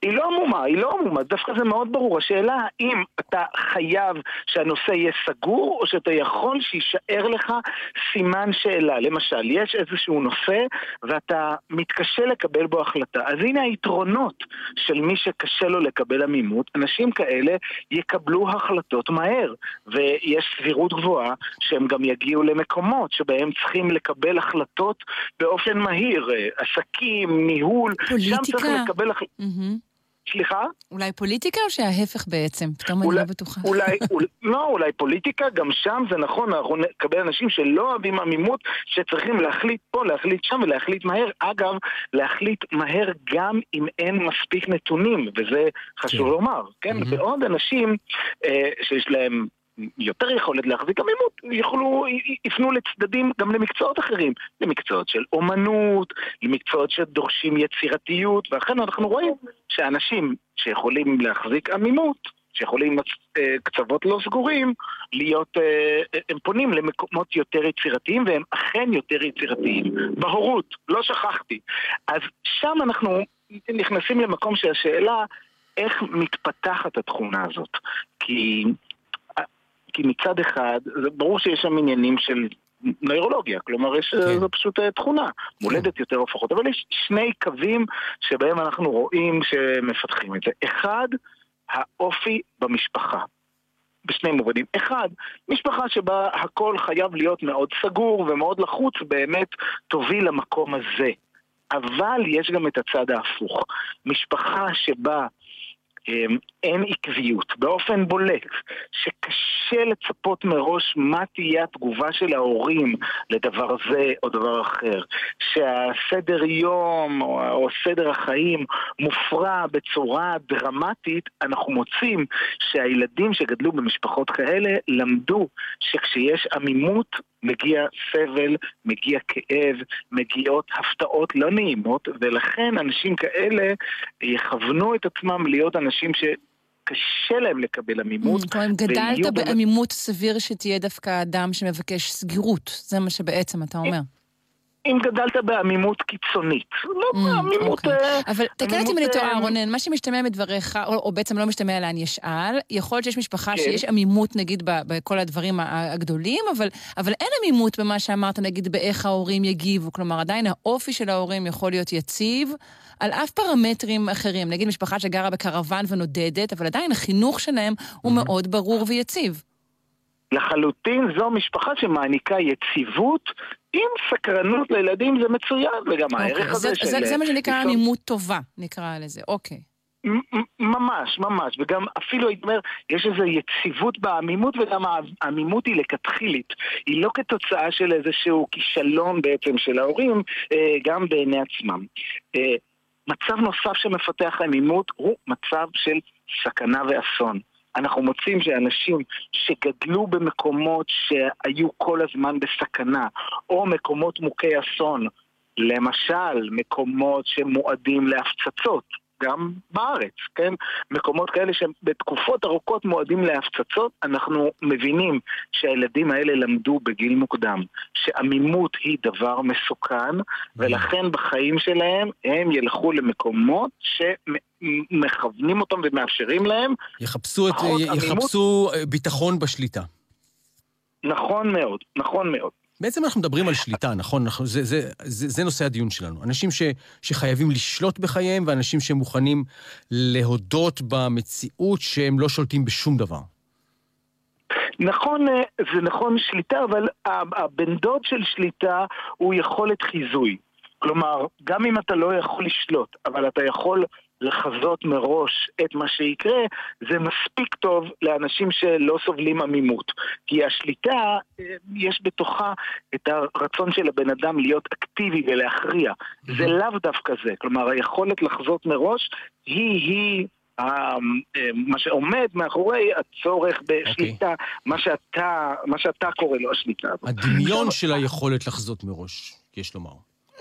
היא לא עמומה, דווקא זה מאוד ברור. השאלה האם אתה חייב שהנושא יהיה סגור, או שאתה יכול שישאר לך סימן שאלה. למשל, יש איזשהו נושא ואתה מתקשה לקבל בו החלטה. אז הנה היתרונות של מי שקשה לו לקבל עמימות. אנשים כאלה יקבלו החלטות מהר, ויש סבירות גבוהה שהם גם יגיעו למקומות שבהם צריכים לקבל החלטות באופן מהיר. עסקים, ניהול, פוליטיקה. שם צריך לקבל החלטות. סליחה? אולי פוליטיקה או שההפך בעצם? פתאום אני לא בטוחה. אולי פוליטיקה, גם שם זה נכון, אנחנו נקבל אנשים שלא אוהבים עמימות, שצריכים להחליט פה, להחליט שם ולהחליט מהר. אגב, להחליט מהר גם אם אין מספיק נתונים, וזה חשוב לומר, כן? ועוד אנשים שיש להם יותר יכולת להחזיק עמימות, יפנו לצדדים גם למקצועות אחרים, למקצועות של אומנות, למקצועות שדורשים יצירתיות, ואכן אנחנו רואים שאנשים שיכולים להחזיק עמימות, שיכולים קצוות לא סגורים, הם פונים למקומות יותר יצירתיים, והם אכן יותר יצירתיים. בהורות, לא שכחתי. אז שם אנחנו נכנסים למקום שהשאלה, איך מתפתחת התכונה הזאת? כי מצד אחד, זה ברור שיש שם עניינים של נוירולוגיה, כלומר זו פשוט תכונה, מולדת יותר או פחות, אבל יש שני קווים שבהם אנחנו רואים שמפתחים את זה. אחד, האופי במשפחה. בשני מובנים. אחד, משפחה שבה הכל חייב להיות מאוד סגור ומאוד לחוץ, באמת תוביל למקום הזה. אבל יש גם את הצד ההפוך. משפחה שבה אין עקביות, באופן בולט, שקשה לצפות מראש מה תהיה התגובה של ההורים לדבר זה או דבר אחר, שהסדר יום או סדר החיים מופרע בצורה דרמטית. אנחנו מוצאים שהילדים שגדלו במשפחות כאלה למדו שכשיש עמימות מגיע סבל, מגיע כאב, מגיעות הפתעות לא נעימות, ולכן אנשים כאלה יכוונו את עצמם להיות אנשים שקשה להם לקבל עמימות. כלומר, אם גדלת בעמימות, סביר שתהיה דווקא אדם שמבקש סגירות. זה מה שבעצם אתה אומר. אם גדלת בעמימות קיצונית. לא בעמימות... אבל תקן אותי אם אני טועה, רונן, מה שמשתמע מדבריך, או בעצם לא משתמע אלא אני אשאל, יכול להיות שיש משפחה שיש עמימות נגיד בכל הדברים הגדולים, אבל אין עמימות במה שאמרת נגיד באיך ההורים יגיבו, כלומר עדיין האופי של ההורים יכול להיות יציב, על אף פרמטרים אחרים, נגיד משפחה שגרה בקרוון ונודדת, אבל עדיין החינוך שלהם הוא מאוד ברור ויציב. לחלוטין זו משפחה שמעניקה יציבות עם סקרנות לילדים, זה מצוין, וגם הערך הזה של... זה מה שנקרא עמימות טובה, נקרא לזה, אוקיי. ממש, ממש, וגם אפילו הייתי אומר, יש איזו יציבות בעמימות, וגם העמימות היא לכתחילית, היא לא כתוצאה של איזשהו כישלון בעצם של ההורים, גם בעיני עצמם. מצב נוסף שמפתח עמימות הוא מצב של סכנה ואסון. אנחנו מוצאים שאנשים שגדלו במקומות שהיו כל הזמן בסכנה, או מקומות מוכי אסון, למשל מקומות שמועדים להפצצות, גם בארץ, כן? מקומות כאלה שבתקופות ארוכות מועדים להפצצות, אנחנו מבינים שהילדים האלה למדו בגיל מוקדם, שעמימות היא דבר מסוכן, ולכן בחיים שלהם הם ילכו למקומות שמכוונים אותם ומאפשרים להם. יחפשו ביטחון בשליטה. נכון מאוד, נכון מאוד. בעצם אנחנו מדברים על שליטה, נכון? זה נושא הדיון שלנו. אנשים שחייבים לשלוט בחייהם, ואנשים שמוכנים להודות במציאות שהם לא שולטים בשום דבר. נכון, זה נכון שליטה, אבל הבן דוד של שליטה הוא יכולת חיזוי. כלומר, גם אם אתה לא יכול לשלוט, אבל אתה יכול לחזות מראש את מה שיקרה, זה מספיק טוב לאנשים שלא סובלים עמימות. כי השליטה, יש בתוכה את הרצון של הבן אדם להיות אקטיבי ולהכריע. זה לאו דווקא זה. כלומר, היכולת לחזות מראש היא מה שעומד מאחורי הצורך בשליטה, מה שאתה קורא לו השליטה. הדמיון של היכולת לחזות מראש, יש לומר.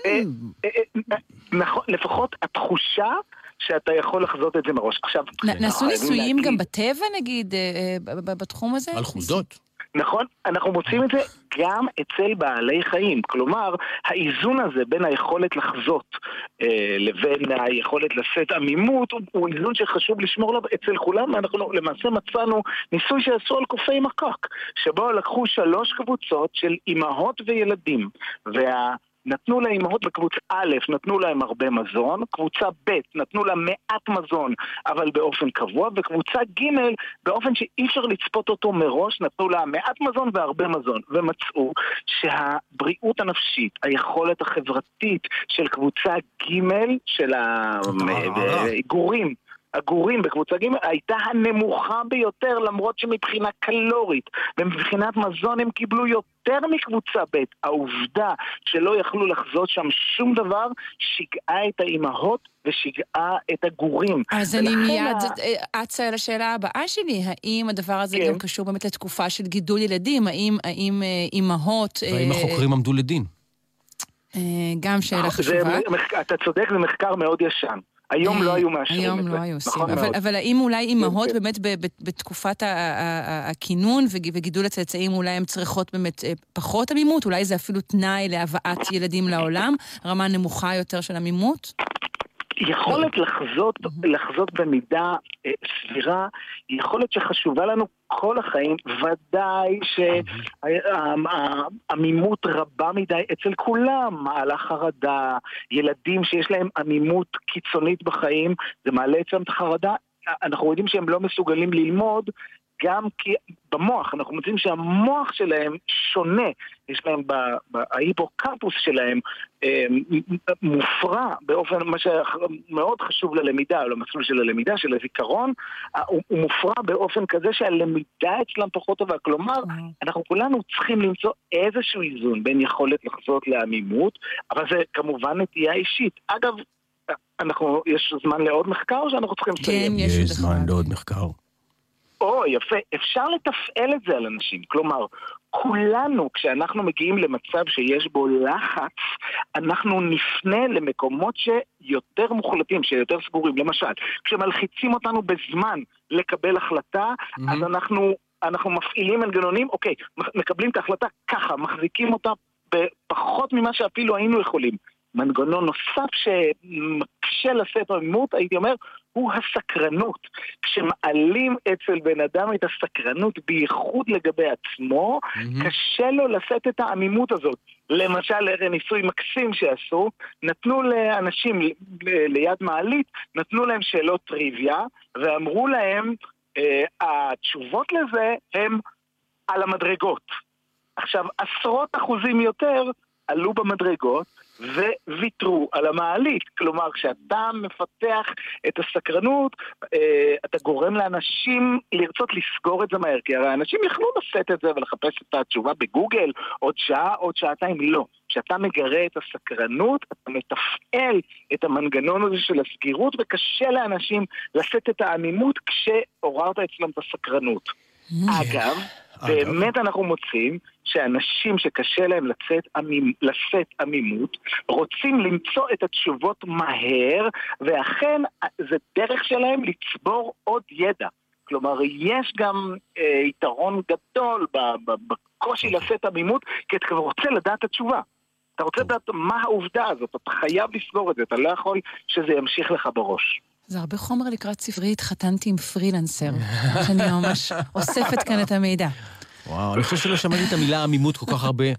נכון, לפחות התחושה שאתה יכול לחזות את זה מראש. עכשיו, נעשו ניסויים גם בטבע, נגיד, בתחום הזה? על חולדות. נכון, אנחנו מוצאים את זה גם אצל בעלי חיים. כלומר, האיזון הזה בין היכולת לחזות לבין היכולת לשאת עמימות, הוא איזון שחשוב לשמור אצל כולם. אנחנו למעשה מצאנו ניסוי שעשו על קופי מקוק, שבו לקחו 3 קבוצות של אמהות וילדים, נתנו לאמהות בקבוצה א', נתנו להם הרבה מזון, קבוצה ב', נתנו להם מעט מזון, אבל באופן קבוע, וקבוצה ג', באופן שאי אפשר לצפות אותו מראש, נתנו להם מעט מזון והרבה מזון, ומצאו שהבריאות הנפשית, היכולת החברתית של קבוצה ג' של הגורים בקבוצה ג' הייתה הנמוכה ביותר, למרות שמבחינה קלורית ומבחינת מזון הם קיבלו יותר מקבוצה ב'. העובדה שלא יכלו לחזות שם שום דבר שיגעה את האימהות ושיגעה את הגורים. אז אני מיד אצא לשאלה הבאה שלי, האם הדבר הזה גם קשור באמת לתקופה של גידול ילדים? האם אימהות... והאם החוקרים עמדו לדין? גם שאלה חשובה. אתה צודק, זה מחקר מאוד ישן. היום לא היו מאשרים את זה. היום לא היו עושים. אבל האם אולי אימהות באמת בתקופת הכינון וגידול הצאצאים, אולי הן צריכות באמת פחות עמימות? אולי זה אפילו תנאי להבאת ילדים לעולם? רמה נמוכה יותר של עמימות? יכולת לחזות במידה סבירה, יכולת שחשובה לנו כל החיים, ודאי שהעמימות רבה מדי אצל כולם, מעלה חרדה, ילדים שיש להם עמימות קיצונית בחיים, זה מעלה אצלם את החרדה, אנחנו יודעים שהם לא מסוגלים ללמוד, גם כי במוח, אנחנו מוצאים שהמוח שלהם שונה, יש להם ההיפוקמפוס שלהם מופרע באופן, מה שמאוד חשוב ללמידה, או למסלול של הלמידה, של הזיכרון, הוא מופרע באופן כזה שהלמידה אצלם פחות טובה, כלומר, אנחנו כולנו צריכים למצוא איזשהו איזון בין יכולת לחזות לעמימות, אבל זה כמובן נטייה אישית. אגב, יש זמן לעוד מחקר או שאנחנו צריכים לסיים? כן, יש זמן לעוד מחקר. יפה, אפשר לתפעל את זה על אנשים, כלומר, כולנו כשאנחנו מגיעים למצב שיש בו לחץ, אנחנו נפנה למקומות שיותר מוחלטים, שיותר סגורים, למשל, כשמלחיצים אותנו בזמן לקבל החלטה, אז אנחנו מפעילים מנגנונים, אוקיי, מקבלים את ההחלטה ככה, מחזיקים אותה בפחות ממה שאפילו היינו יכולים. מנגנון נוסף שמקשה לשאת עמימות, הייתי אומר, הוא הסקרנות. כשמעלים אצל בן אדם את הסקרנות בייחוד לגבי עצמו, קשה לו לשאת את העמימות הזאת. למשל, ניסוי מקסים שעשו, נתנו לאנשים ליד מעלית, נתנו להם שאלות טריוויה, ואמרו להם, התשובות לזה הם על המדרגות. עכשיו, 10% יותר עלו במדרגות, וויתרו על המעלית. כלומר, כשאתה מפתח את הסקרנות, אתה גורם לאנשים לרצות לסגור את זה מהר, כי הרי האנשים יכלו לשאת את זה ולחפש את התשובה בגוגל, עוד שעה, עוד שעתיים, לא. כשאתה מגרה את הסקרנות, אתה מתפעל את המנגנון הזה של הסגירות, וקשה לאנשים לשאת את העמימות כשעוררת אצלם את הסקרנות. אגב, באמת אנחנו מוצאים שאנשים שקשה להם לשאת עמימות, רוצים למצוא את התשובות מהר, ואכן זה דרך שלהם לצבור עוד ידע. כלומר, יש גם יתרון גדול בקושי לשאת עמימות, כי אתה כבר רוצה לדעת את התשובה. אתה רוצה לדעת מה העובדה הזאת, אתה חייב לסגור את זה, אתה לא יכול שזה ימשיך לך בראש. זה הרבה חומר לקראת ספרי, התחתנתי עם פרילנסר, שאני ממש אוספת כאן את המידע. וואו, אני חושב שלא שמעתי את המילה עמימות כל כך הרבה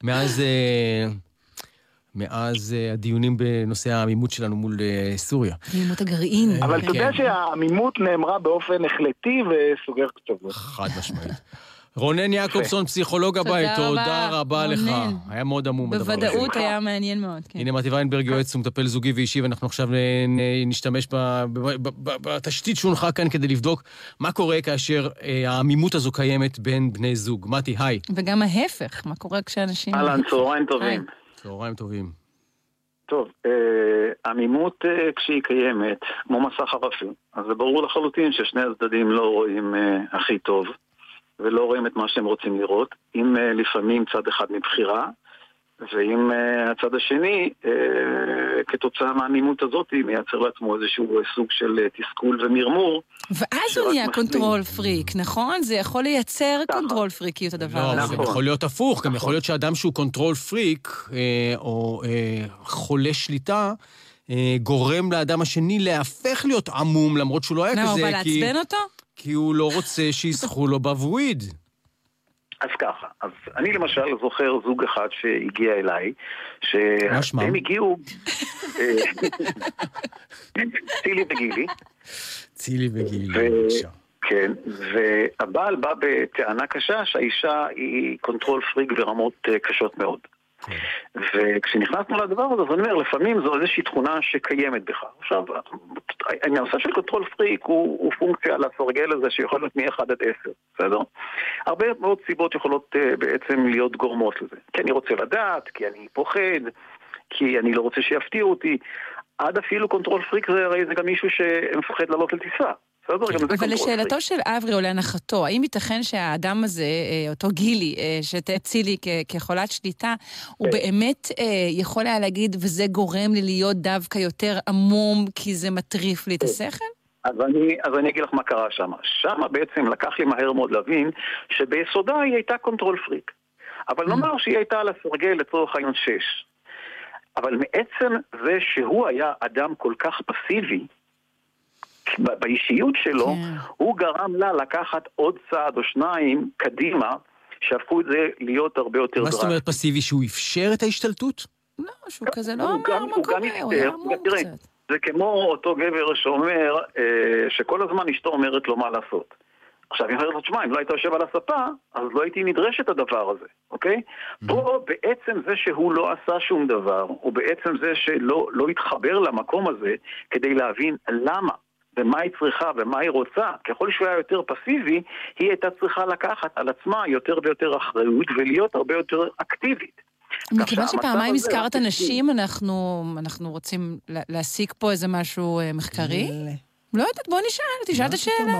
מאז הדיונים בנושא העמימות שלנו מול סוריה. עמימות הגרעין. אבל אתה יודע שהעמימות נאמרה באופן החלטי וסוגר כתובות. חד משמעית. רונן יעקובסון, פסיכולוג הבית, תודה רבה לך. היה מאוד עמום. בוודאות היה מעניין מאוד. הנה מתי ויינברג, יועץ ומטפל זוגי ואישי, ואנחנו עכשיו נשתמש בתשתית שהונחה כאן כדי לבדוק מה קורה כאשר העמימות הזו קיימת בין בני זוג. מתי, היי. וגם ההפך, מה קורה כשאנשים... אהלן, צהריים טובים. צהריים טובים. טוב, עמימות כשהיא קיימת, כמו מסך ערפי, אז זה ברור לחלוטין ששני הצדדים לא רואים הכי טוב. ולא רואים את מה שהם רוצים לראות, אם לפעמים צד אחד מבחירה, ואם הצד השני, כתוצאה מהעמימות הזאת, מייצר לעצמו איזשהו סוג של תסכול ומרמור. ואז הוא נהיה קונטרול פריק, נכון? זה יכול לייצר קונטרול פריקיות הדבר הזה. לא, זה יכול להיות הפוך, גם יכול להיות שאדם שהוא קונטרול פריק, או חולה שליטה, גורם לאדם השני להפך להיות עמום, למרות שהוא לא היה כזה. הוא בא לעצבן אותו? כי הוא לא רוצה שיסחו לו בוויד. אז ככה, אז אני למשל זוכר זוג אחד שהגיע אליי, שהם הגיעו, צילי וגילי. צילי וגילי, בבקשה. כן, והבעל בא בטענה קשה שהאישה היא קונטרול פריק ברמות קשות מאוד. וכשנכנסנו לדבר הזה, אז אני אומר, לפעמים זו איזושהי תכונה שקיימת בך. עכשיו, הנושא של קונטרול פריק הוא פונקציה לסרגל הזה שיכול להיות מ-1 עד 10, בסדר? הרבה מאוד סיבות יכולות בעצם להיות גורמות לזה. כי אני רוצה לדעת, כי אני פוחד, כי אני לא רוצה שיפתיעו אותי. עד אפילו קונטרול פריק זה גם מישהו שמפחד לעלות לטיסה. אבל לשאלתו של אברי או להנחתו, האם ייתכן שהאדם הזה, אותו גילי, שתצילי כחולת שליטה, הוא באמת יכול היה להגיד, וזה גורם לי להיות דווקא יותר עמום, כי זה מטריף לי את השכל? אז אני אגיד לך מה קרה שם. שם בעצם לקח לי מהר מאוד להבין, שביסודה היא הייתה קונטרול פריק. אבל נאמר שהיא הייתה על הסרגל לצורך העניין 6. אבל מעצם זה שהוא היה אדם כל כך פסיבי, באישיות שלו, הוא גרם לה לקחת עוד צעד או שניים קדימה, שהפכו את זה להיות הרבה יותר דרסטי. מה זאת אומרת פסיבי? שהוא אפשר את ההשתלטות? לא, שהוא כזה לא אמר מה קורה, הוא היה אמור קצת. זה כמו אותו גבר שאומר, שכל הזמן אשתו אומרת לו מה לעשות. עכשיו, היא אומרת לו, תשמע, אם לא היית יושב על הספה, אז לא הייתי נדרשת הדבר הזה, אוקיי? פה בעצם זה שהוא לא עשה שום דבר, או בעצם זה שלא התחבר למקום הזה, כדי להבין למה. ומה היא צריכה ומה היא רוצה, ככל שהוא היה יותר פסיבי, היא הייתה צריכה לקחת על עצמה יותר ויותר אחריות ולהיות הרבה יותר אקטיבית. מכיוון שפעמיים הזכרת אנשים, אנחנו רוצים להסיק פה איזה משהו מחקרי? לא יודעת, בוא תשאל את השאלה.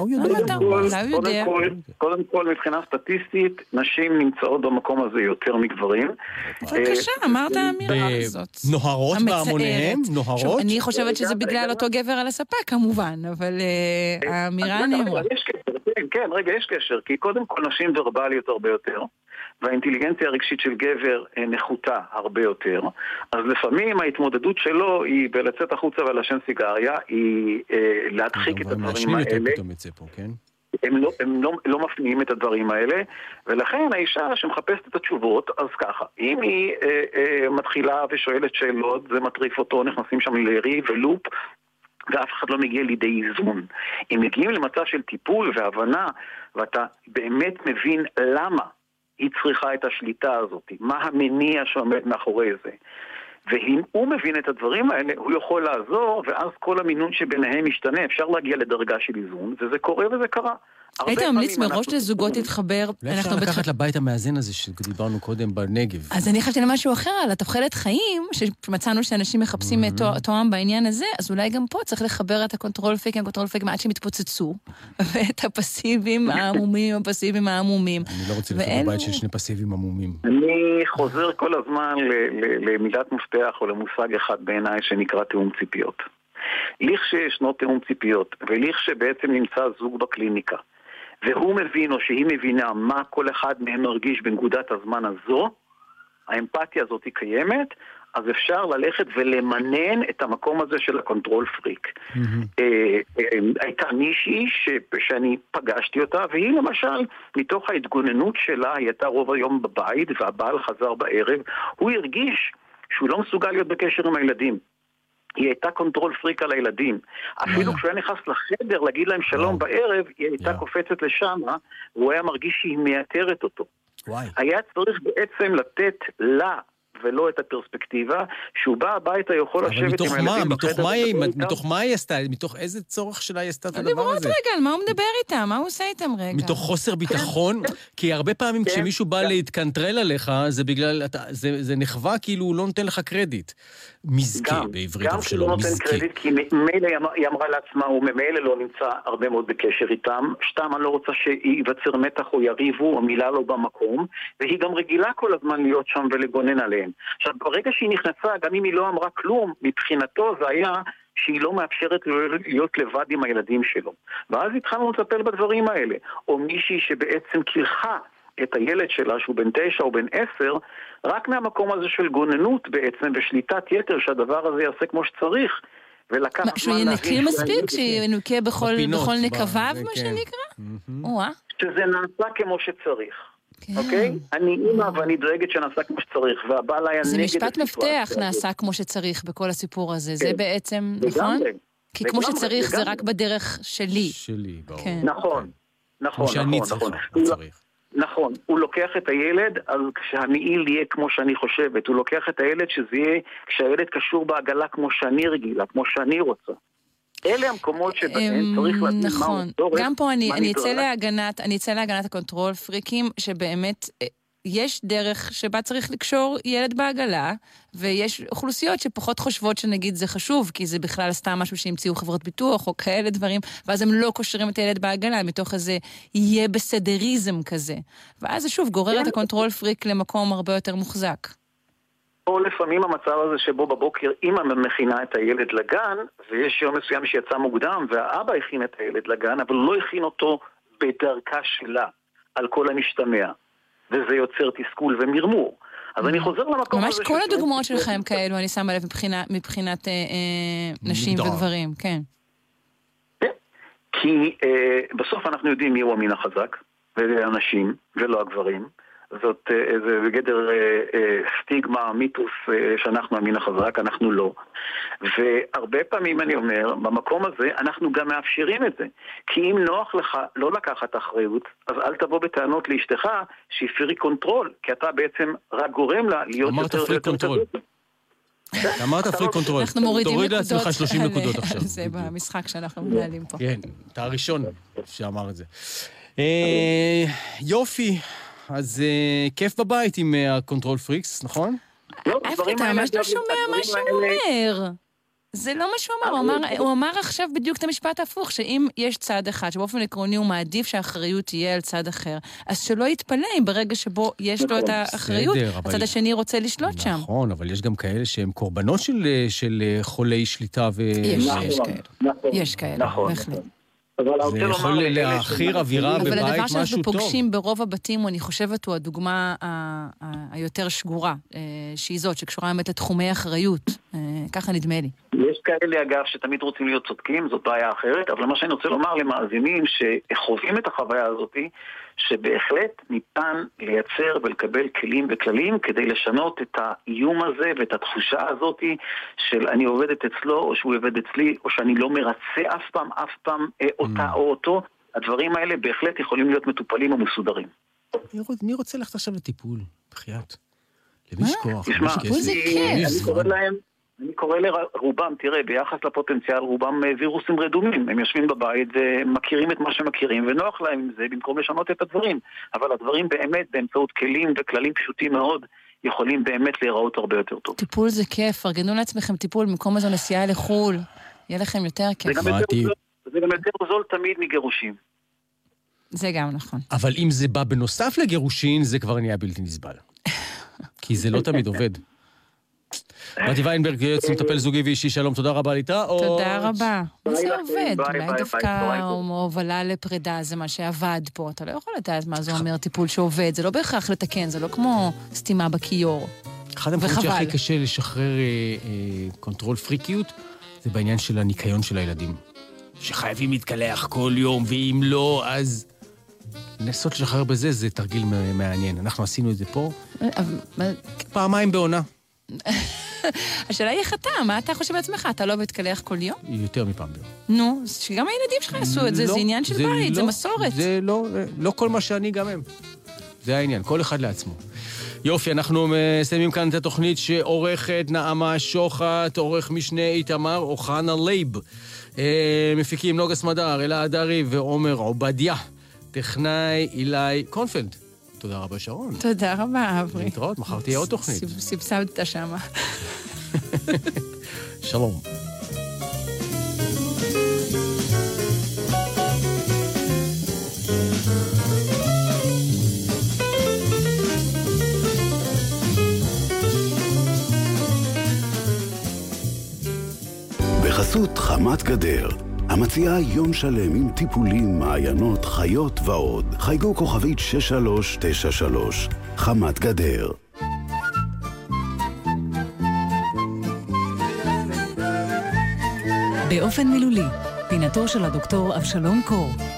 קודם כל, מבחינה סטטיסטית, נשים נמצאות במקום הזה יותר מגברים. בבקשה, אמרת האמירה הזאת. נוהרות בהמוניהם? נוהרות? אני חושבת שזה בגלל אותו גבר על הספה, כמובן, אבל האמירה נאמרה. כן, רגע, יש קשר, כי קודם כל נשים ורבליות הרבה יותר. והאינטליגנציה הרגשית של גבר נחותה הרבה יותר, אז לפעמים ההתמודדות שלו היא בלצאת החוצה ולשן סיגריה, היא להדחיק את הדברים האלה. הם לא מפנימים את הדברים האלה, ולכן האישה שמחפשת את התשובות, אז ככה, אם היא מתחילה ושואלת שאלות, זה מטריף אותו, נכנסים שם לריב ולופ, ואף אחד לא מגיע לידי איזון. אם מגיעים למצב של טיפול והבנה, ואתה באמת מבין למה היא צריכה את השליטה הזאת, מה המניע שעומד מאחורי זה. ואם הוא מבין את הדברים האלה, הוא יכול לעזור, ואז כל המינון שביניהם משתנה, אפשר להגיע לדרגה של איזון, וזה קורה וזה קרה. היית ממליץ מראש לזוגות להתחבר. אולי אפשר לקחת לבית המאזן הזה שדיברנו קודם בנגב. אז אני חשבתי למשהו אחר, על התוחלת חיים, שמצאנו שאנשים מחפשים תואם בעניין הזה, אז אולי גם פה צריך לחבר את הקונטרול פיק, עד שהם יתפוצצו, ואת הפסיבים העמומים, הפסיבים העמומים. אני לא רוצה לחבר בבית של שני פסיבים עמומים. אני חוזר כל הזמן למילת מפתח או למושג אחד בעיניי שנקרא תאום ציפיות. לכשישנו תאום ציפיות, ולכשבעצם נמצא זוג בקליניקה, והוא מבין או שהיא מבינה מה כל אחד מהם מרגיש בנקודת הזמן הזו, האמפתיה הזאת היא קיימת, אז אפשר ללכת ולמנן את המקום הזה של הקונטרול פריק. הייתה מישהי שאני פגשתי אותה, והיא למשל, מתוך ההתגוננות שלה, היא הייתה רוב היום בבית, והבעל חזר בערב, הוא הרגיש שהוא לא מסוגל להיות בקשר עם הילדים. היא הייתה קונטרול פריק על הילדים. אפילו כשהוא היה נכנס לחדר להגיד להם שלום בערב, היא הייתה קופצת לשם, והוא היה מרגיש שהיא מייתרת אותו. היה צריך בעצם לתת לה ולא את הפרספקטיבה, שהוא בא הביתה יכול לשבת עם הילדים בחדר. מתוך מה היא עשתה? מתוך איזה צורך שלה היא עשתה את הדבר הזה? רגע, על מה הוא מדבר איתם? מה הוא עושה איתם רגע? מתוך חוסר ביטחון? כי הרבה פעמים כשמישהו בא להתקנטרל עליך, זה בגלל, זה נחווה כאילו הוא לא נותן לך קרדיט. מזכה בעברית, גם כשלא נותן קרדיט, כי ממילא היא אמרה לעצמה, הוא ממילא לא נמצא הרבה מאוד בקשר איתם, שתם אני לא רוצה שייווצר מתח או יריבו, או מילה לא במקום, והיא גם רגילה כל הזמן להיות שם ולגונן עליהם. עכשיו, ברגע שהיא נכנסה, גם אם היא לא אמרה כלום, מבחינתו זה היה שהיא לא מאפשרת להיות לבד עם הילדים שלו. ואז התחלנו לטפל בדברים האלה. או מישהי שבעצם קילחה את הילד שלה, שהוא בן 9 או בן 10, רק מהמקום הזה של גוננות בעצם, ושליטת יתר שהדבר הזה יעשה כמו שצריך, ולקח שהוא ינקה מספיק, שינקה בכל נקביו, מה שנקרא? שזה נעשה כמו שצריך. אוקיי? אני אימא ואני דואגת שנעשה כמו שצריך, והבעל היה נגד זה משפט מפתח, נעשה כמו שצריך בכל הסיפור הזה. זה בעצם, נכון? כי כמו שצריך זה רק בדרך שלי. שלי, ברור. נכון, נכון, נכון. נכון, הוא לוקח את הילד, אז כשהמעיל יהיה כמו שאני חושבת, הוא לוקח את הילד שזה יהיה, כשהילד קשור בעגלה כמו שאני רגילה, כמו שאני רוצה. אלה המקומות שבהם צריך להבין מה הוא דורש. גם פה אני אצא להגנת הקונטרול פריקים, שבאמת יש דרך שבה צריך לקשור ילד בעגלה, ויש אוכלוסיות שפחות חושבות שנגיד זה חשוב, כי זה בכלל סתם משהו שהמציאו חברות ביטוח או כאלה דברים, ואז הם לא קושרים את הילד בעגלה, מתוך איזה יהיה בסדריזם כזה. ואז זה שוב גורר את הקונטרול פריק למקום הרבה יותר מוחזק. או לפעמים המצב הזה שבו בבוקר אמא מכינה את הילד לגן, ויש יום מסוים שיצא מוקדם, והאבא הכין את הילד לגן, אבל לא הכין אותו בדרכה שלה, על כל המשתמע. וזה יוצר תסכול ומרמור. אז אני חוזר למקום הזה... ממש כל הדוגמאות שלכם כאלו, אני שמה לב מבחינת נשים וגברים, כן. כי בסוף אנחנו יודעים מי הוא המין החזק, וזה הנשים ולא הגברים. זאת בגדר סטיגמה, מיתוס שאנחנו המין החזק, אנחנו לא. והרבה פעמים אני אומר, במקום הזה אנחנו גם מאפשרים את זה. כי אם נוח לך לא לקחת אחריות, אז אל תבוא בטענות לאשתך שהפרי קונטרול, כי אתה בעצם רק גורם לה להיות יותר... אמרת פרי קונטרול. אמרת פרי קונטרול. אנחנו מורידים תוריד לעצמך 30 נקודות עכשיו. זה במשחק שאנחנו מנהלים פה. כן, אתה הראשון שאמר את זה. יופי. אז כיף בבית עם הקונטרול פריקס, נכון? אתה ממש לא שומע מה שהוא אומר. זה לא מה שהוא אמר. הוא אמר עכשיו בדיוק את המשפט ההפוך, שאם יש צד אחד, שבאופן עקרוני הוא מעדיף שהאחריות תהיה על צד אחר, אז שלא יתפלא אם ברגע שבו יש לו את האחריות, הצד השני רוצה לשלוט שם. נכון, אבל יש גם כאלה שהם קורבנות של חולי שליטה יש כאלה, בהחלט. זה יכול להכיר אווירה בבית משהו טוב. אבל הדבר שאנחנו פוגשים ברוב הבתים, אני חושבת, הוא הדוגמה היותר שגורה, שהיא זאת, שקשורה באמת לתחומי אחריות. ככה נדמה לי. יש כאלה, אגב, שתמיד רוצים להיות צודקים, זאת בעיה אחרת, אבל מה שאני רוצה לומר למאזינים, שחווים את החוויה הזאת, שבהחלט ניתן לייצר ולקבל כלים וכללים כדי לשנות את האיום הזה ואת התחושה הזאת של אני עובדת אצלו או שהוא עובד אצלי או שאני לא מרצה אף פעם אותה או אותו. הדברים האלה בהחלט יכולים להיות מטופלים ומסודרים. מי רוצה ללכת עכשיו לטיפול? בחייאת. למי יש כוח? טיפול זה כיף. אני קורא לרובם, תראה, ביחס לפוטנציאל, רובם וירוסים רדומים. הם יושבים בבית ומכירים את מה שמכירים, ונוח להם עם זה במקום לשנות את הדברים. אבל הדברים באמת, באמצעות כלים וכללים פשוטים מאוד, יכולים באמת להיראות הרבה יותר טוב. טיפול זה כיף, ארגנו לעצמכם טיפול, במקום איזו נסיעה לחול, יהיה לכם יותר כיף. זה גם יותר זול תמיד מגירושים. זה גם נכון. אבל אם זה בא בנוסף לגירושין, זה כבר נהיה בלתי נסבל. כי זה לא תמיד עובד. מתי ויינברג, יועץ מטפל זוגי ואישי, שלום, תודה רבה ליטה. תודה רבה. זה עובד, אולי דווקא הובלה לפרידה, זה מה שעבד פה. אתה לא יכול לדעת מה זה אומר טיפול שעובד, זה לא בהכרח לתקן, זה לא כמו סתימה בכיור. אחד המקומות שהכי קשה לשחרר קונטרול פריקיות, זה בעניין של הניקיון של הילדים. שחייבים להתקלח כל יום, ואם לא, אז לנסות לשחרר בזה, זה תרגיל מעניין. אנחנו עשינו את זה פה פעמיים בעונה. השאלה היא איך אתה, מה אתה חושב בעצמך? אתה לא מתקלח כל יום? יותר מפעם ביום. נו, שגם הילדים שלך יעשו את זה, זה עניין של בית, זה מסורת. זה לא כל מה שאני גם הם. זה העניין, כל אחד לעצמו. יופי, אנחנו מסיימים כאן את התוכנית שעורכת נעמה שוחט, עורך משנה איתמר אוחנה לייב. מפיקים נוגה סמדר, אלה אדרי ועומר עובדיה. טכנאי אילי קונפלד. תודה רבה, שרון. תודה רבה, אברי. להתראות, מחר תהיה עוד תוכנית. סבסדת שמה. שלום. בחסות חמת גדר, המציעה יום שלם עם טיפולים, מעיינות, חיות ועוד. חייגו כוכבית 6393, חמת גדר. באופן מילולי, פינתו של הדוקטור אבשלום קור.